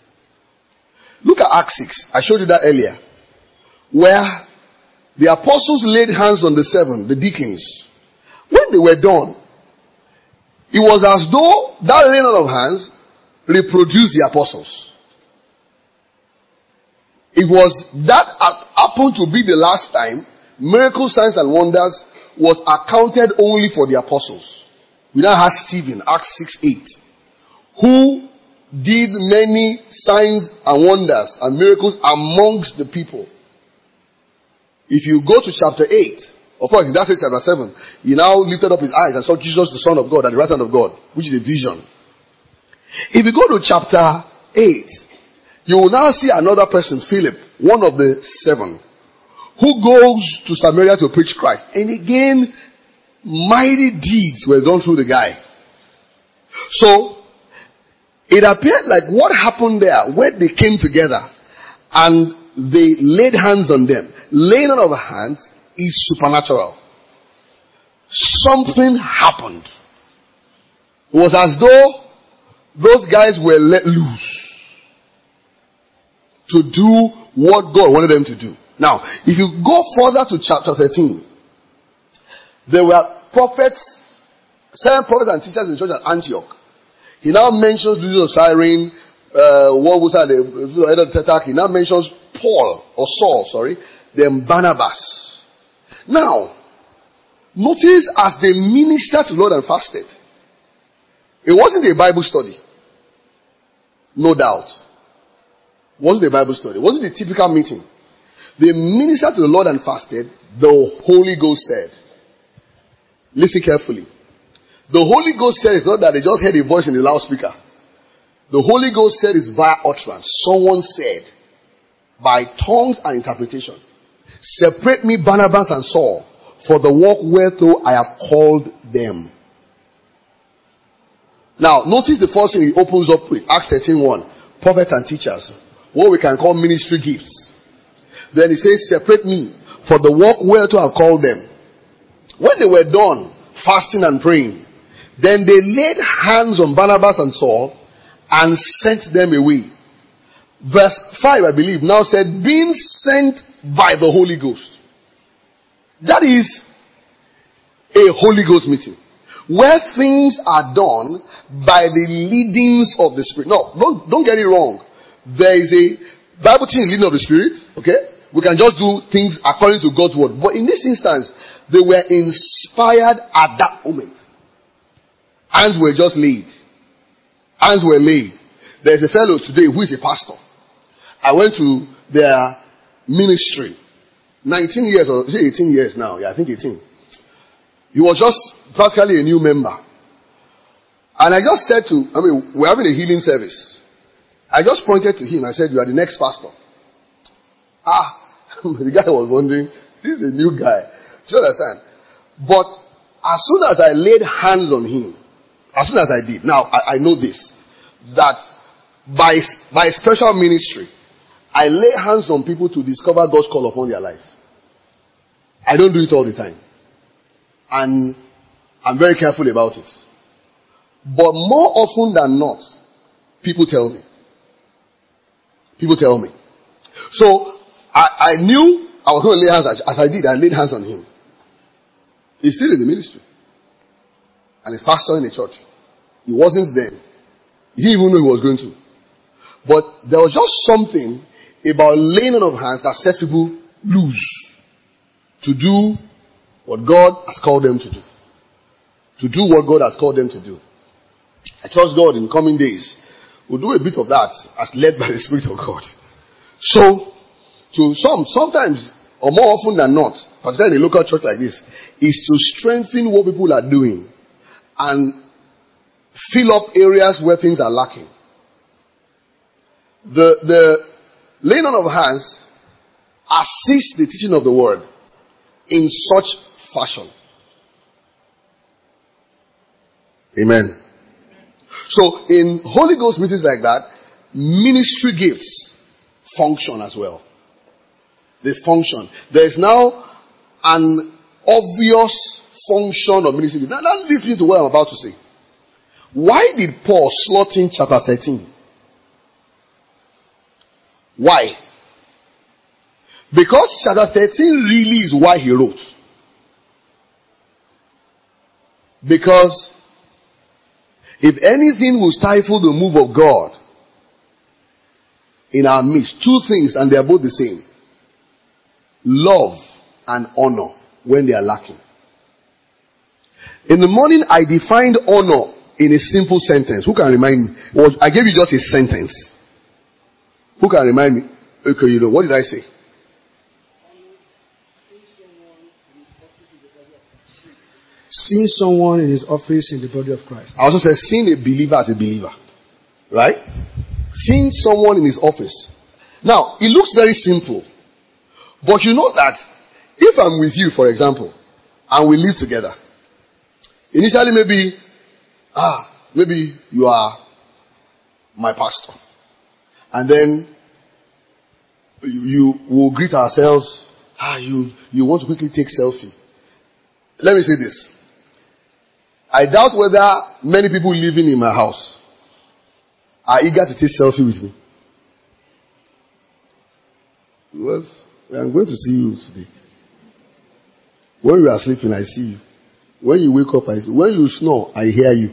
Look at Acts 6. I showed you that earlier. Where the apostles laid hands on the 7, the deacons. When they were done, it was as though that laying on of hands reproduced the apostles. It was that happened to be the last time miracles, signs and wonders was accounted only for the apostles. We now have Stephen, Acts 6:8, who did many signs and wonders and miracles amongst the people. If you go to chapter 8, of course, in that chapter 7, he now lifted up his eyes and saw Jesus, the Son of God, at the right hand of God, which is a vision. If you go to chapter 8, you will now see another person, Philip, one of the 7, who goes to Samaria to preach Christ. And again, mighty deeds were done through the guy. So, it appeared like what happened there, when they came together and they laid hands on them. Laying on of hands is supernatural. Something happened. It was as though those guys were let loose to do what God wanted them to do. Now, if you go further to chapter 13, there were prophets, 7 prophets and teachers in the church at Antioch. He now mentions Lucius of Cyrene, what was that? The head of the Tetrarch. He now mentions Saul, then Barnabas. Now, notice as they ministered to the Lord and fasted, it wasn't a Bible study. No doubt. It wasn't a Bible study. It wasn't a typical meeting. They ministered to the Lord and fasted. The Holy Ghost said, listen carefully. The Holy Ghost said it's not that they just heard a voice in the loudspeaker. The Holy Ghost said it's via utterance. Someone said, by tongues and interpretation, separate me Barnabas and Saul for the work whereto I have called them. Now, notice the first thing he opens up with, Acts 13:1, prophets and teachers, what we can call ministry gifts. Then he says, separate me for the work whereto I have called them. When they were done fasting and praying, then they laid hands on Barnabas and Saul and sent them away. Verse 5, I believe, now said, being sent by the Holy Ghost. That is a Holy Ghost meeting, where things are done by the leadings of the Spirit. No, don't get it wrong. There is a Bible teaching leading of the Spirit, okay? We can just do things according to God's word. But in this instance, they were inspired at that moment. Hands were just laid. Hands were laid. There's a fellow today who is a pastor. I went to their ministry. 19 years or 18 years now. Yeah, I think 18. He was just practically a new member. And I just said we're having a healing service. I just pointed to him. I said, you are the next pastor. The guy was wondering, this is a new guy. Do you understand? But as soon as I laid hands on him, as soon as I did, now I know this, that by special ministry, I lay hands on people to discover God's call upon their life. I don't do it all the time. And I'm very careful about it. But more often than not, people tell me. People tell me. So, I knew I was going to lay hands, as I did, I laid hands on him. He's still in the ministry. And he's pastor in the church. He wasn't then. He didn't even know he was going to. But there was just something about laying on of hands that sets people loose to do what God has called them to do. To do what God has called them to do. I trust God in coming days we'll do a bit of that as led by the Spirit of God. So, to sometimes, or more often than not, particularly in a local church like this, is to strengthen what people are doing and fill up areas where things are lacking. The laying on of hands assists the teaching of the word in such fashion. Amen. So in Holy Ghost meetings like that, ministry gifts function as well. They function. There is now an obvious function of ministry. Now that leads me to what I'm about to say. Why did Paul slot in chapter 13? Why? Because chapter 13 really is why he wrote. Because if anything will stifle the move of God in our midst, two things, and they are both the same: love and honor when they are lacking. In the morning, I defined honor in a simple sentence. Who can remind me? Well, I gave you just a sentence. Who can remind me? Okay, what did I say? Seeing someone in his office in the body of Christ. I also said seeing a believer as a believer. Right? Seeing someone in his office. Now, it looks very simple. But you know that if I'm with you, for example, and we live together, initially maybe you are my pastor. And then you will greet ourselves. You want to quickly take selfie. Let me say this. I doubt whether many people living in my house are eager to take selfie with me. Because I'm going to see you today. When you are sleeping, I see you. When you wake up, I see you. When you snore, I hear you.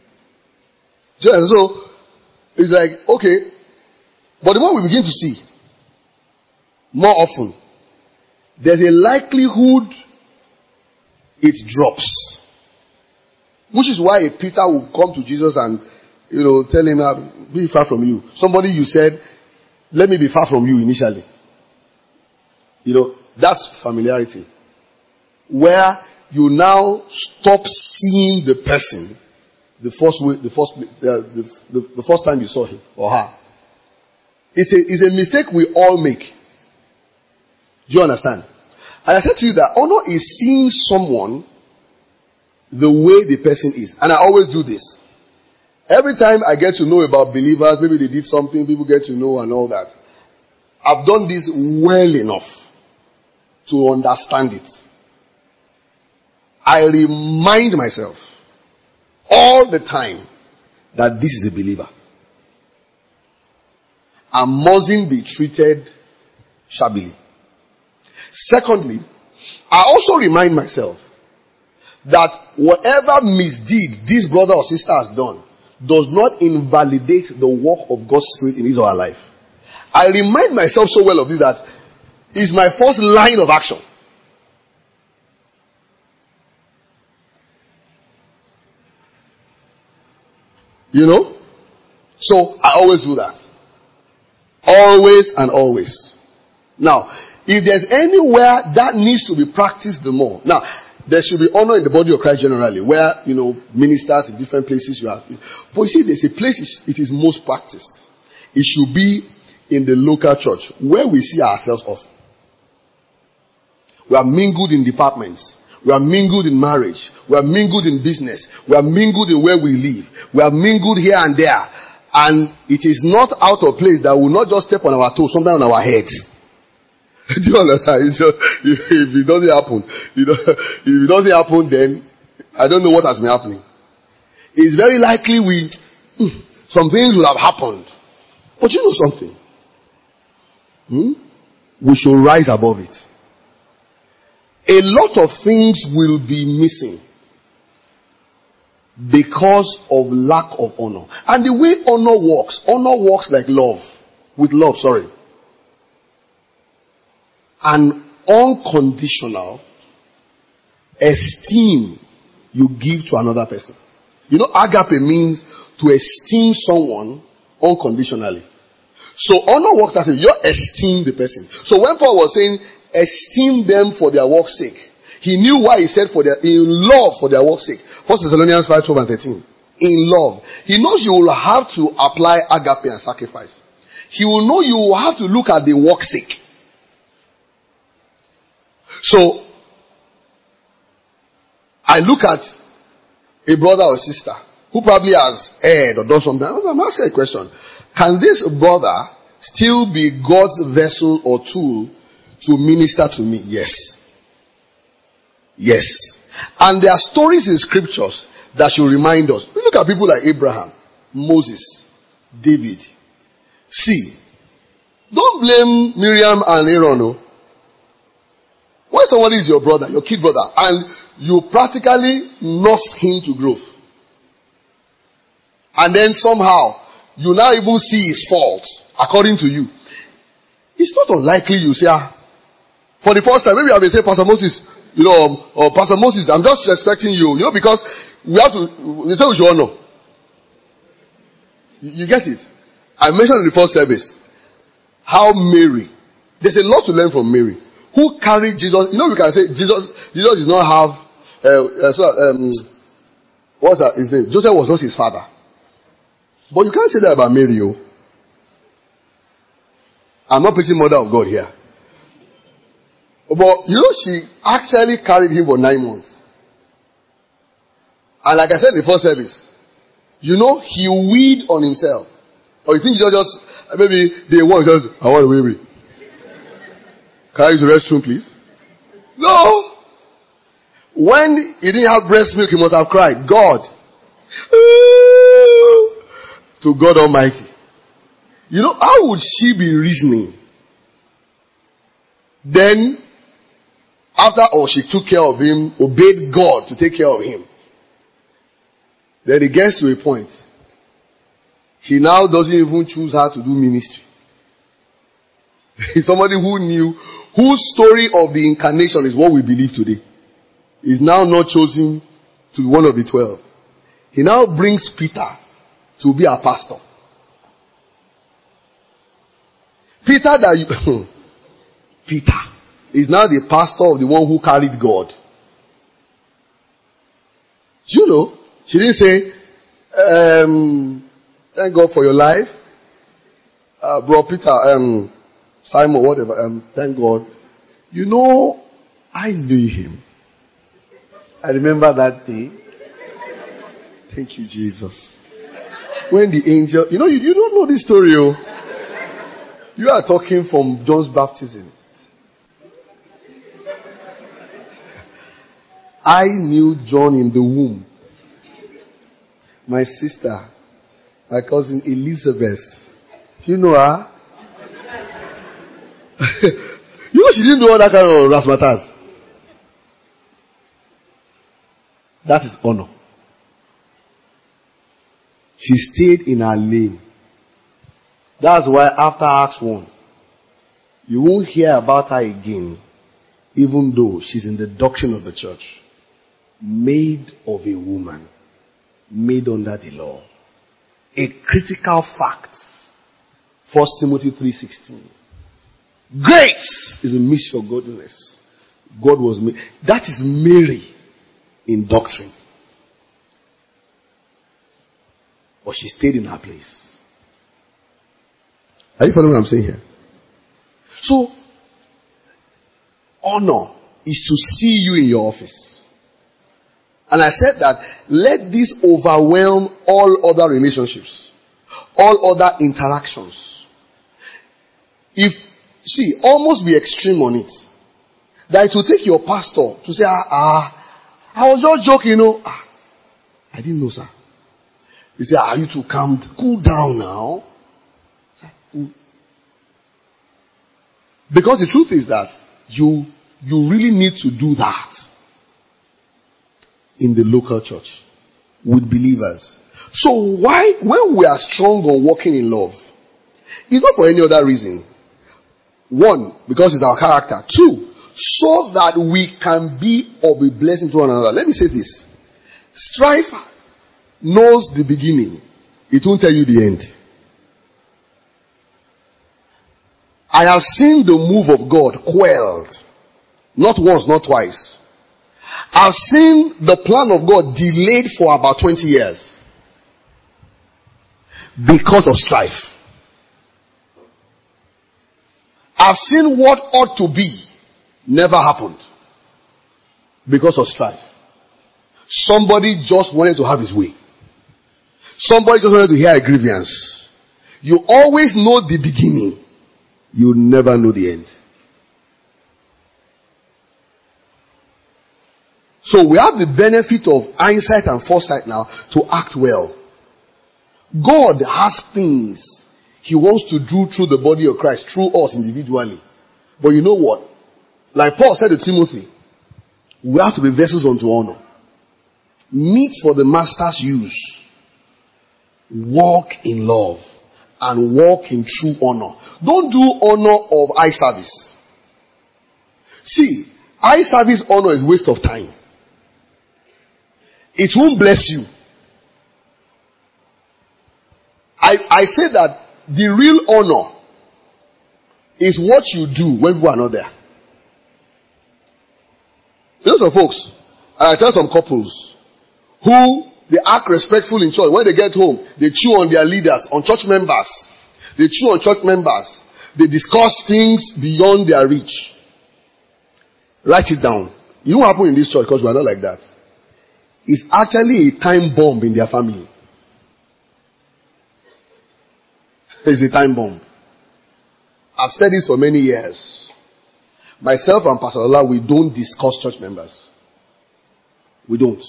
So, it's like, okay. But the more we begin to see, more often, there's a likelihood it drops. Which is why Peter will come to Jesus and, tell him, be far from you. Somebody you said, let me be far from you initially. That's familiarity. Where you now stop seeing the person the first time you saw him or her. It's a mistake we all make. Do you understand? And I said to you that honor is seeing someone the way the person is. And I always do this. Every time I get to know about believers, maybe they did something, people get to know and all that. I've done this well enough to understand it. I remind myself all the time that this is a believer and mustn't be treated shabbily. Secondly, I also remind myself that whatever misdeed this brother or sister has done does not invalidate the work of God's Spirit in his or her life. I remind myself so well of this that it's my first line of action. So I always do that. Always and always. Now, if there's anywhere that needs to be practiced the more. Now, there should be honor in the body of Christ generally, where, ministers in different places you have. But you see, there's a place it is most practiced. It should be in the local church, where we see ourselves often. We are mingled in departments. We are mingled in marriage. We are mingled in business. We are mingled in where we live. We are mingled here and there. And it is not out of place that we will not just step on our toes, sometimes on our heads. Do you understand? So if it doesn't happen, if it doesn't happen, then I don't know what has been happening. It's very likely some things will have happened. But you know something? We should rise above it. A lot of things will be missing because of lack of honor. And the way honor works like love. With love, sorry. An unconditional esteem you give to another person. Agape means to esteem someone unconditionally. So honor works that way. You esteem the person. So when Paul was saying esteem them for their work's sake, he knew why he said in love for their work's sake. 1 Thessalonians 5:12 and 13. In love. He knows you will have to apply agape and sacrifice. He will know you will have to look at the work's sake. So, I look at a brother or sister who probably has erred or done something. I'm asking a question. Can this brother still be God's vessel or tool to minister to me? Yes. Yes. And there are stories in scriptures that should remind us. We look at people like Abraham, Moses, David. See, don't blame Miriam and Aaron. No. When somebody is your brother, your kid brother, and you practically lost him to growth, and then somehow you now even see his faults according to you, it's not unlikely you say, for the first time, maybe I may say, Pastor Moses, or Pastor Moses, I'm just respecting you, because we say we should honor. You get it? I mentioned in the first service how Mary, there's a lot to learn from Mary. Who carried Jesus? We can say Jesus did not have what's that his name? Joseph was not his father. But you can't say that about Mary. I'm not preaching mother of God here. But she actually carried him for 9 months. And like I said in the first service, he weed on himself. Or you think Jesus just maybe they want just I want a baby. Can I use the restroom, please? No. When he didn't have breast milk, he must have cried, God. To God Almighty. How would she be reasoning? Then, after she took care of him, obeyed God to take care of him. Then it gets to a point. He now doesn't even choose her to do ministry. Somebody who knew, whose story of the incarnation is what we believe today, is now not chosen to be one of the 12. He now brings Peter to be our pastor. Peter is now the pastor of the one who carried God. Do she didn't say, thank God for your life. Bro Peter, Simon, whatever, thank God. I knew him. I remember that day. Thank you, Jesus. When the angel, you don't know this story, You are talking from John's baptism. I knew John in the womb. My sister, my cousin Elizabeth. Do you know her? She didn't do all that kind of razzmatazz. That is honor. She stayed in her lane. That's why after Acts 1, you won't hear about her again, even though she's in the doctrine of the church. Made of a woman, made under the law. a critical fact. 1 Timothy 3:16. Grace is a mystery of godliness. God was made. That is Mary in doctrine. But she stayed in her place. Are you following what I'm saying here? So, honor is to see you in your office. And I said that let this overwhelm all other relationships, all other interactions. Almost be extreme on it. That it will take your pastor to say, I was just joking, I didn't know, sir. He said, you to cool down now. Because the truth is that you really need to do that in the local church with believers. So when we are strong on walking in love, it's not for any other reason. One, because it's our character. Two, so that we can be of a blessing to one another. Let me say this. Strife knows the beginning. It won't tell you the end. I have seen the move of God quelled. Not once, not twice. I've seen the plan of God delayed for about 20 years. Because of strife. I've seen what ought to be never happened. Because of strife. Somebody just wanted to have his way. Somebody just wanted to hear a grievance. You always know the beginning. You never know the end. So we have the benefit of hindsight and foresight now to act well. God has things He wants to do through the body of Christ, through us individually. But you know what? Like Paul said to Timothy, we have to be vessels unto honor. Meet for the master's use. Walk in love. And walk in true honor. Don't do honor of eye service. See, eye service honor is waste of time. It won't bless you. I say that the real honor is what you do when people are not there. You know some folks, I tell some couples who they act respectful in church. When they get home, they chew on their leaders, on church members. They chew on church members. They discuss things beyond their reach. Write it down. It won't happen in this church because we are not like that. It's actually a time bomb in their family. It's a time bomb. I've said this for many years. Myself and Pastor Ola, we don't discuss church members. We don't.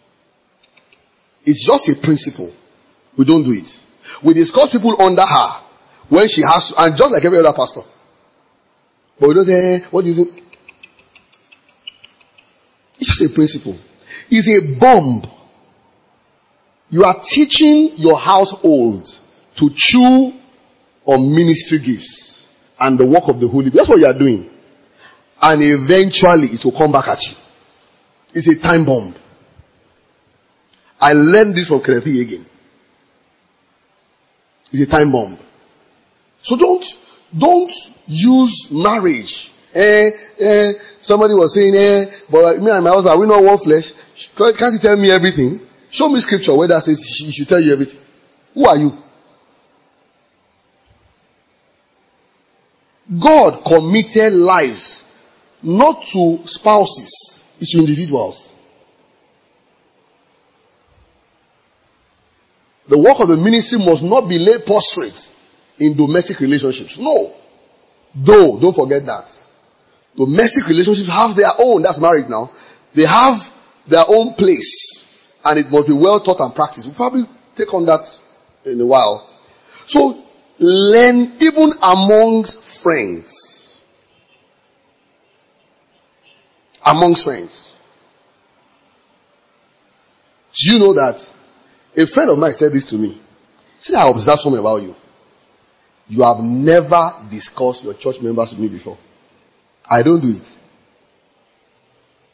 It's just a principle. We don't do it. We discuss people under her when she has to, and just like every other pastor. But we don't say, what do you think? It's just a principle. It's a bomb. You are teaching your household to chew on ministry gifts and the work of the Holy Ghost. That's what you are doing. And eventually it will come back at you. It's a time bomb. I learned this from Kenneth again. It's a time bomb. So don't use marriage. Somebody was saying, but me and my husband, are we not one flesh? Can't you tell me everything? Show me scripture where that says she should tell you everything. Who are you? God committed lives not to spouses, it's to individuals. The work of the ministry must not be laid prostrate in domestic relationships. No. Though, don't forget that. Domestic relationships have their own, that's marriage now. They have their own place. And it must be well taught and practiced. We'll probably take on that in a while. So, learn even amongst friends. Amongst friends. Do you know that a friend of mine said this to me? He said, I observed something about you. You have never discussed your church members with me before. I don't do it.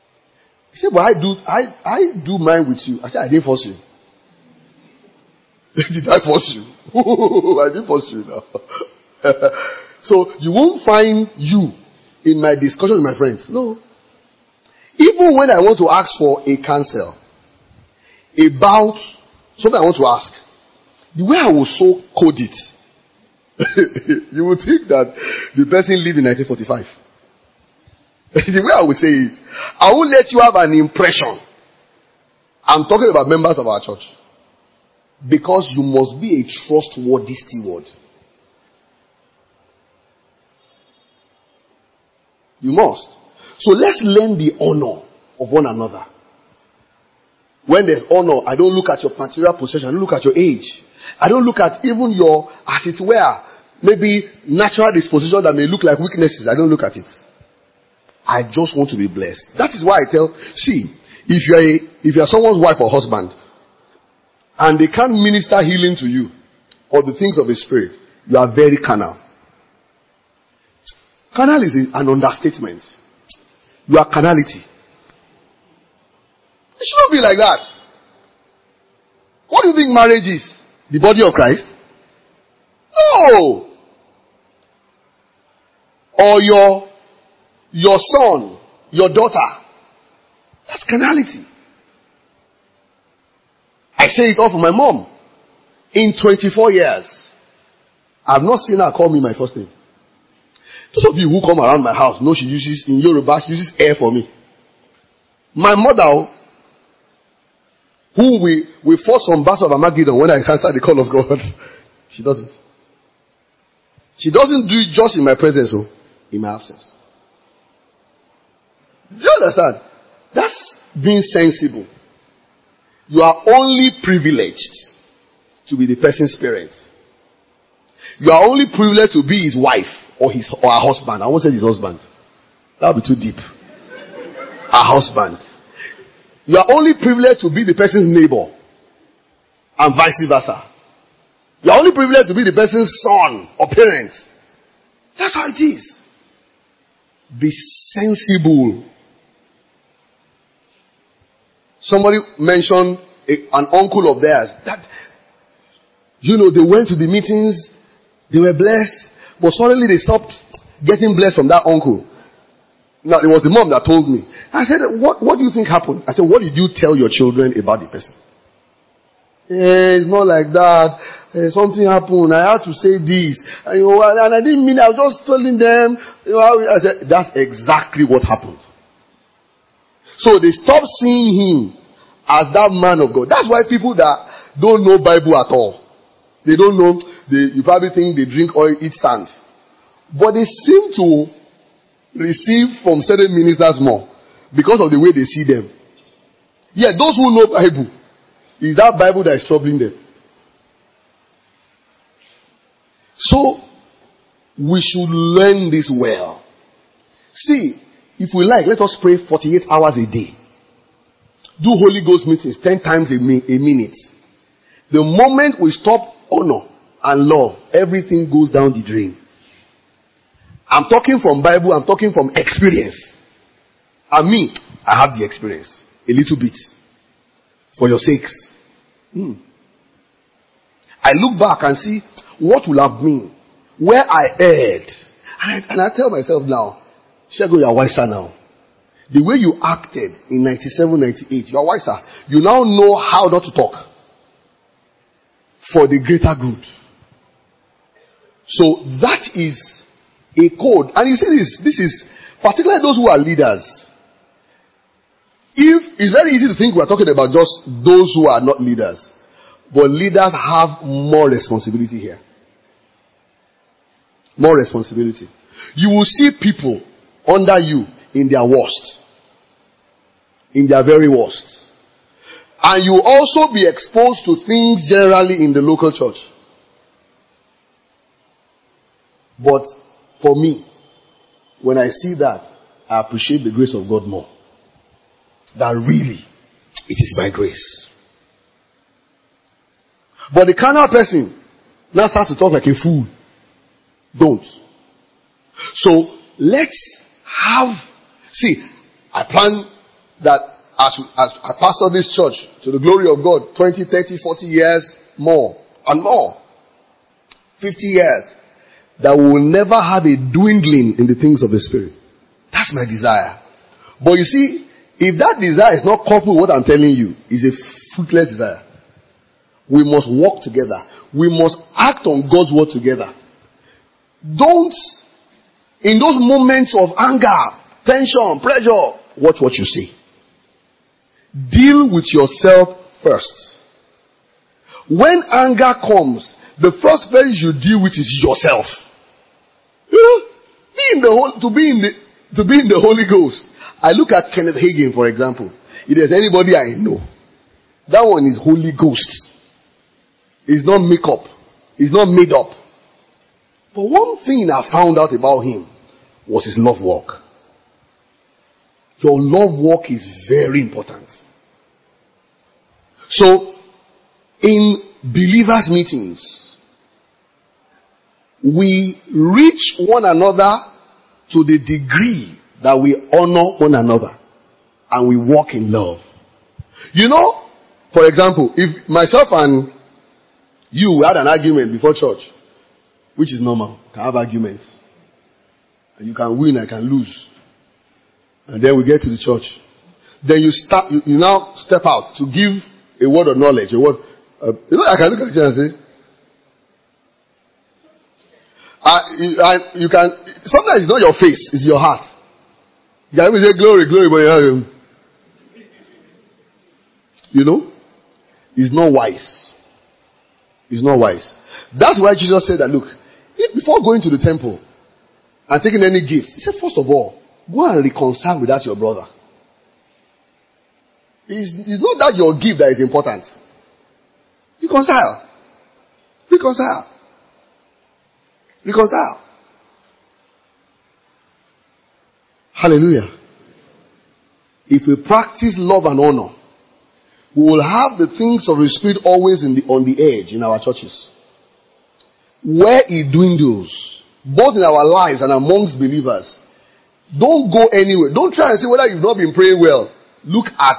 He said, but I do mine with you. I said, I didn't force you. Did I force you? I didn't force you now. So you won't find you in my discussion with my friends. No. Even when I want to ask for a counsel about something I want to ask, the way I will so code it, you would think that the person lived in 1945. The way I will say it, I won't let you have an impression. I'm talking about members of our church. Because you must be a trustworthy steward. You must. So let's learn the honor of one another. When there's honor, I don't look at your material possession. I don't look at your age. I don't look at even your, as it were, maybe natural disposition that may look like weaknesses. I don't look at it. I just want to be blessed. That is why I tell, see, if you are someone's wife or husband, and they can't minister healing to you, or the things of the spirit, you are very carnal. Carnal is an understatement. You are carnality. It should not be like that. What do you think marriage is? The body of Christ? No! Or your son, your daughter. That's carnality. I say it all for my mom. In 24 years, I've not seen her call me my first name. Those of you who come around my house know she uses, in Yoruba, she uses air for me. My mother, who we fought some battles of Armageddon when I answered the call of God, she doesn't. She doesn't do it just in my presence or in my absence. Do you understand? That's being sensible. You are only privileged to be the person's parent. You are only privileged to be his wife or her husband. I won't say his husband. That would be too deep. Her husband. You are only privileged to be the person's neighbor and vice versa. You are only privileged to be the person's son or parent. That's how it is. Be sensible. Somebody mentioned an uncle of theirs that, they went to the meetings, they were blessed, but suddenly they stopped getting blessed from that uncle. Now, it was the mom that told me. I said, what do you think happened? I said, what did you tell your children about the person? It's not like that. Something happened. I had to say this. And I didn't mean it. I was just telling them. I said, that's exactly what happened. So they stopped seeing him as that man of God. That's why people that don't know Bible at all, they don't know, you probably think they drink oil, eat sand. But they seem to receive from certain ministers more because of the way they see them. Yeah, those who know Bible, is that Bible that is troubling them. So, we should learn this well. See, if we like, let us pray 48 hours a day. Do Holy Ghost meetings 10 times a minute. The moment we stop honor and love, everything goes down the drain. I'm talking from Bible, I'm talking from experience. And me, I have the experience. A little bit. For your sakes. I look back and see what will have been, where I erred. And I tell myself now, Shego, you are wiser now. The way you acted in 97, 98, you are wiser. You now know how not to talk. For the greater good. So that is a code. And you see this is particularly those who are leaders. It's very easy to think we're talking about just those who are not leaders. But leaders have more responsibility here. More responsibility. You will see people under you in their worst. In their very worst. And you will also be exposed to things generally in the local church. But for me, when I see that, I appreciate the grace of God more. That really, it is by grace. But the carnal person now starts to talk like a fool. Don't. So, let's have... See, I plan that as I pastor this church to the glory of God, 20, 30, 40 years more, and more. 50 years. That we will never have a dwindling in the things of the Spirit. That's my desire. But you see, if that desire is not coupled with what I'm telling you, it's a fruitless desire. We must work together. We must act on God's word together. Don't, in those moments of anger, tension, pressure, watch what you say. Deal with yourself first. When anger comes, the first person you deal with is yourself. You know, to be in the Holy Ghost. I look at Kenneth Hagin, for example. If there's anybody I know, that one is Holy Ghost. It's not makeup. It's not made up. But one thing I found out about him was his love walk. Your love walk is very important. So, in believers' meetings, we reach one another to the degree that we honor one another and we walk in love. You know, for example, if myself and you had an argument before church, which is normal, you can have arguments, and you can win, I can lose, and then we get to the church, then you now step out to give a word of knowledge, a word. I can look at you and say, you can, sometimes it's not your face, it's your heart. You can even say glory, glory, but you know, it's not wise. It's not wise. That's why Jesus said that, look, if before going to the temple and taking any gifts, he said, first of all, go and reconcile with that your brother. It's not that your gift that is important. Reconcile. Reconcile. Reconcile. Hallelujah. If we practice love and honor, we will have the things of the Spirit always on the edge in our churches. Where it dwindles, both in our lives and amongst believers, don't go anywhere. Don't try and say whether you've not been praying well. Look at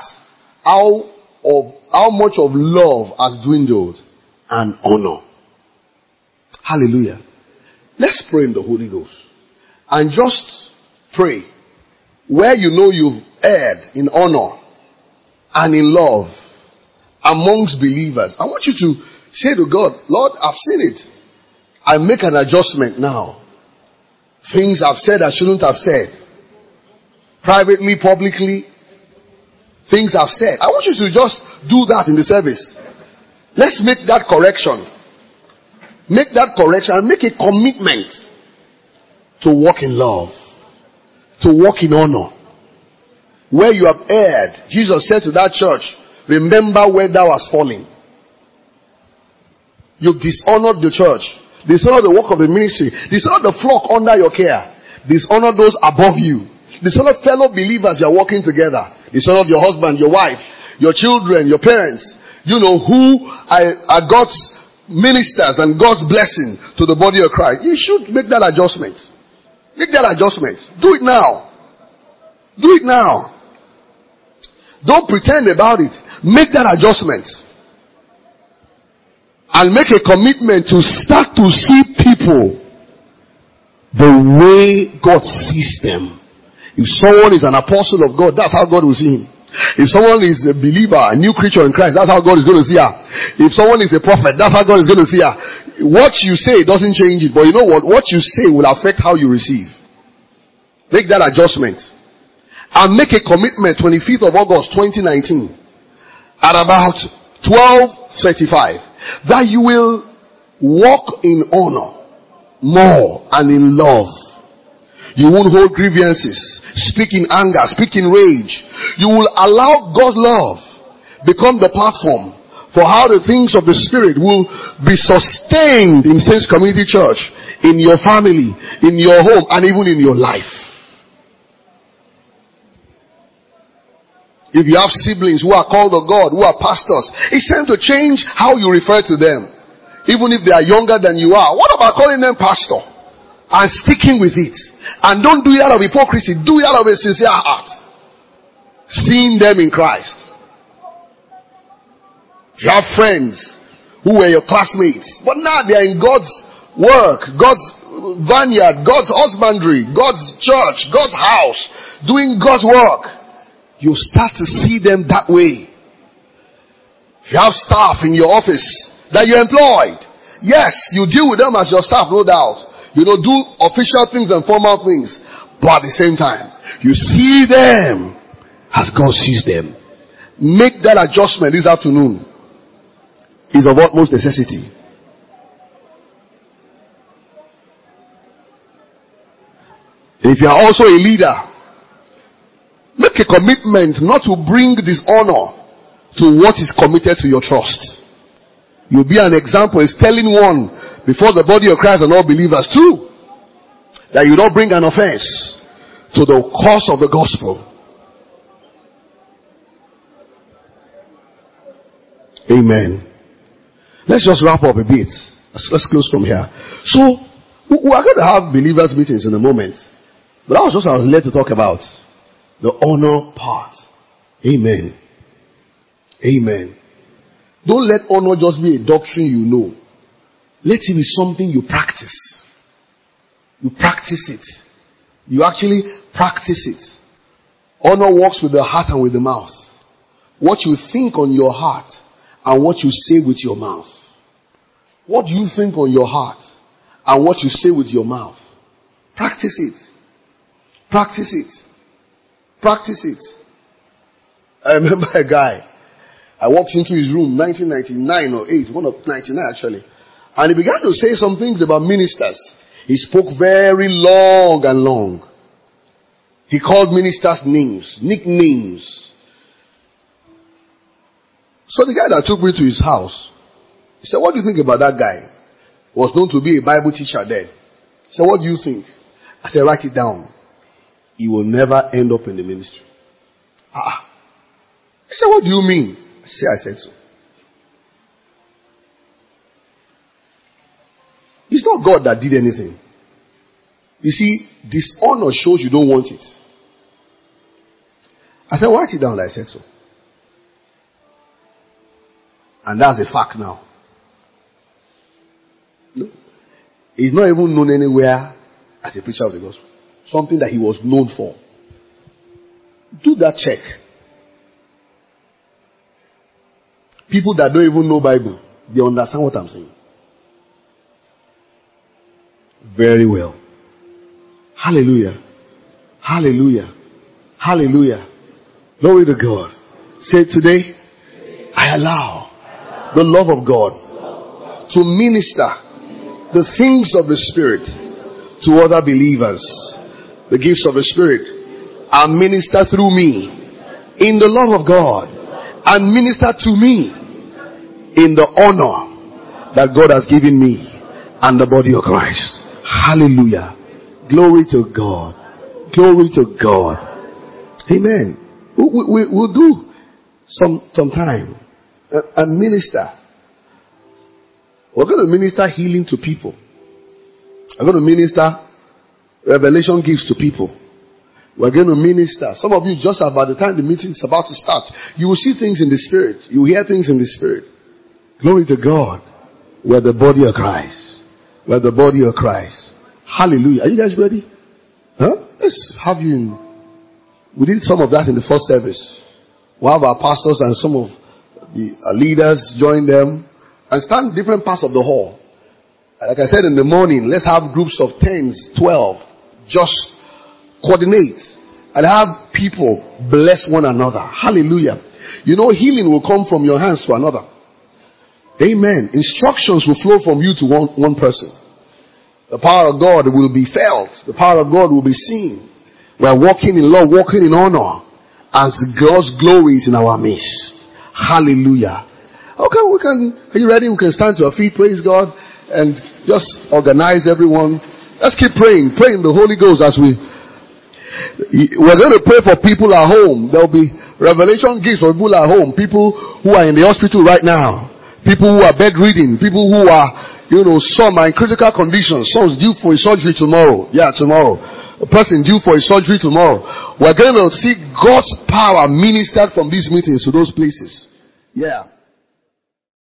how much of love has dwindled and honor. Hallelujah. Let's pray in the Holy Ghost. And just pray where you know you've erred in honor and in love amongst believers. I want you to say to God, Lord, I've seen it. I make an adjustment now. Things I've said I shouldn't have said. Privately, publicly. Things I've said. I want you to just do that in the service. Let's make that correction. Make that correction and make a commitment to walk in love. To walk in honor. Where you have erred, Jesus said to that church, remember where thou hast fallen. You dishonored the church. Dishonor the work of the ministry. Dishonor the flock under your care. Dishonor those above you. Dishonor fellow believers you are working together. Dishonor your husband, your wife, your children, your parents. You know who are God's ministers and God's blessing to the body of Christ. You should make that adjustment. Make that adjustment. Do it now. Do it now. Don't pretend about it. Make that adjustment. And make a commitment to start to see people the way God sees them. If someone is an apostle of God, that's how God will see him. If someone is a believer, a new creature in Christ, that's how God is going to see her. If someone is a prophet, that's how God is going to see her. What you say doesn't change it, but you know what? What you say will affect how you receive. Make that adjustment. And make a commitment 25th of August 2019 at about 12:35 that you will walk in honor more and in love. You won't hold grievances, speak in anger, speak in rage. You will allow God's love become the platform for how the things of the Spirit will be sustained in Saints Community Church, in your family, in your home, and even in your life. If you have siblings who are called of God, who are pastors, it's time to change how you refer to them. Even if they are younger than you are. What about calling them pastor? And sticking with it. And don't do it out of hypocrisy. Do it out of a sincere heart. Seeing them in Christ. If you have friends who were your classmates. But now they are in God's work, God's vineyard, God's husbandry, God's church, God's house, doing God's work. You start to see them that way. If you have staff in your office that you employed, yes, you deal with them as your staff, no doubt. Do official things and formal things. But at the same time, you see them as God sees them. Make that adjustment this afternoon. Is of utmost necessity. If you are also a leader, make a commitment not to bring dishonor to what is committed to your trust. You'll be an example. It's telling one before the body of Christ and all believers too, that you don't bring an offense to the cause of the gospel. Amen. Let's just wrap up a bit. Let's close from here. So, we are going to have believers meetings in a moment. But that was just what I was led to talk about. The honor part. Amen. Amen. Don't let honor just be a doctrine you know. Let it be something you practice. You practice it. You actually practice it. Honor works with the heart and with the mouth. What you think on your heart and what you say with your mouth. What do you think on your heart and what you say with your mouth? Practice it. Practice it. Practice it. I remember a guy. I walked into his room, 1999 or 8, one of 99 actually. And he began to say some things about ministers. He spoke very long and long. He called ministers names, nicknames. So the guy that took me to his house, he said, what do you think about that guy? Was known to be a Bible teacher then. He said, what do you think? I said, write it down. He will never end up in the ministry. He said, what do you mean? I said so. It's not God that did anything. You see, dishonor shows you don't want it. I said, write it down. I said so. And that's a fact now. No. He's not even known anywhere as a preacher of the gospel. Something that he was known for. Do that check. People that don't even know Bible, they understand what I'm saying. Very well. Hallelujah. Hallelujah. Hallelujah. Glory to God. Say today, I allow the love of God to minister the things of the Spirit to other believers. The gifts of the Spirit are ministered through me in the love of God and minister to me in the honor that God has given me and the body of Christ. Hallelujah. Glory to God. Glory to God. Amen. We'll do some time and minister. We're going to minister healing to people. We're going to minister revelation gifts to people. We're going to minister. Some of you, just about the time the meeting is about to start, you will see things in the Spirit. You will hear things in the Spirit. Glory to God. We're the body of Christ. We're the body of Christ. Hallelujah. Are you guys ready? Huh? Let's have you in. We did some of that in the first service. We'll have our pastors and some of the leaders join them and stand in different parts of the hall. Like I said in the morning, let's have groups of 10s, 12. Just coordinate and have people bless one another. Hallelujah. You know, healing will come from your hands to another. Amen. Instructions will flow from you to one person. The power of God will be felt. The power of God will be seen. We're walking in love, walking in honor, and God's glory is in our midst. Hallelujah. Okay, are you ready? We can stand to our feet, praise God, and just organize everyone. Let's keep praying the Holy Ghost as we're going to pray for people at home. There'll be revelation gifts for people at home. People who are in the hospital right now. People who are bedridden. People who are, some are in critical conditions. Some's due for a surgery tomorrow. Yeah, tomorrow. A person due for a surgery tomorrow. We're going to see God's power ministered from these meetings to those places. Yeah.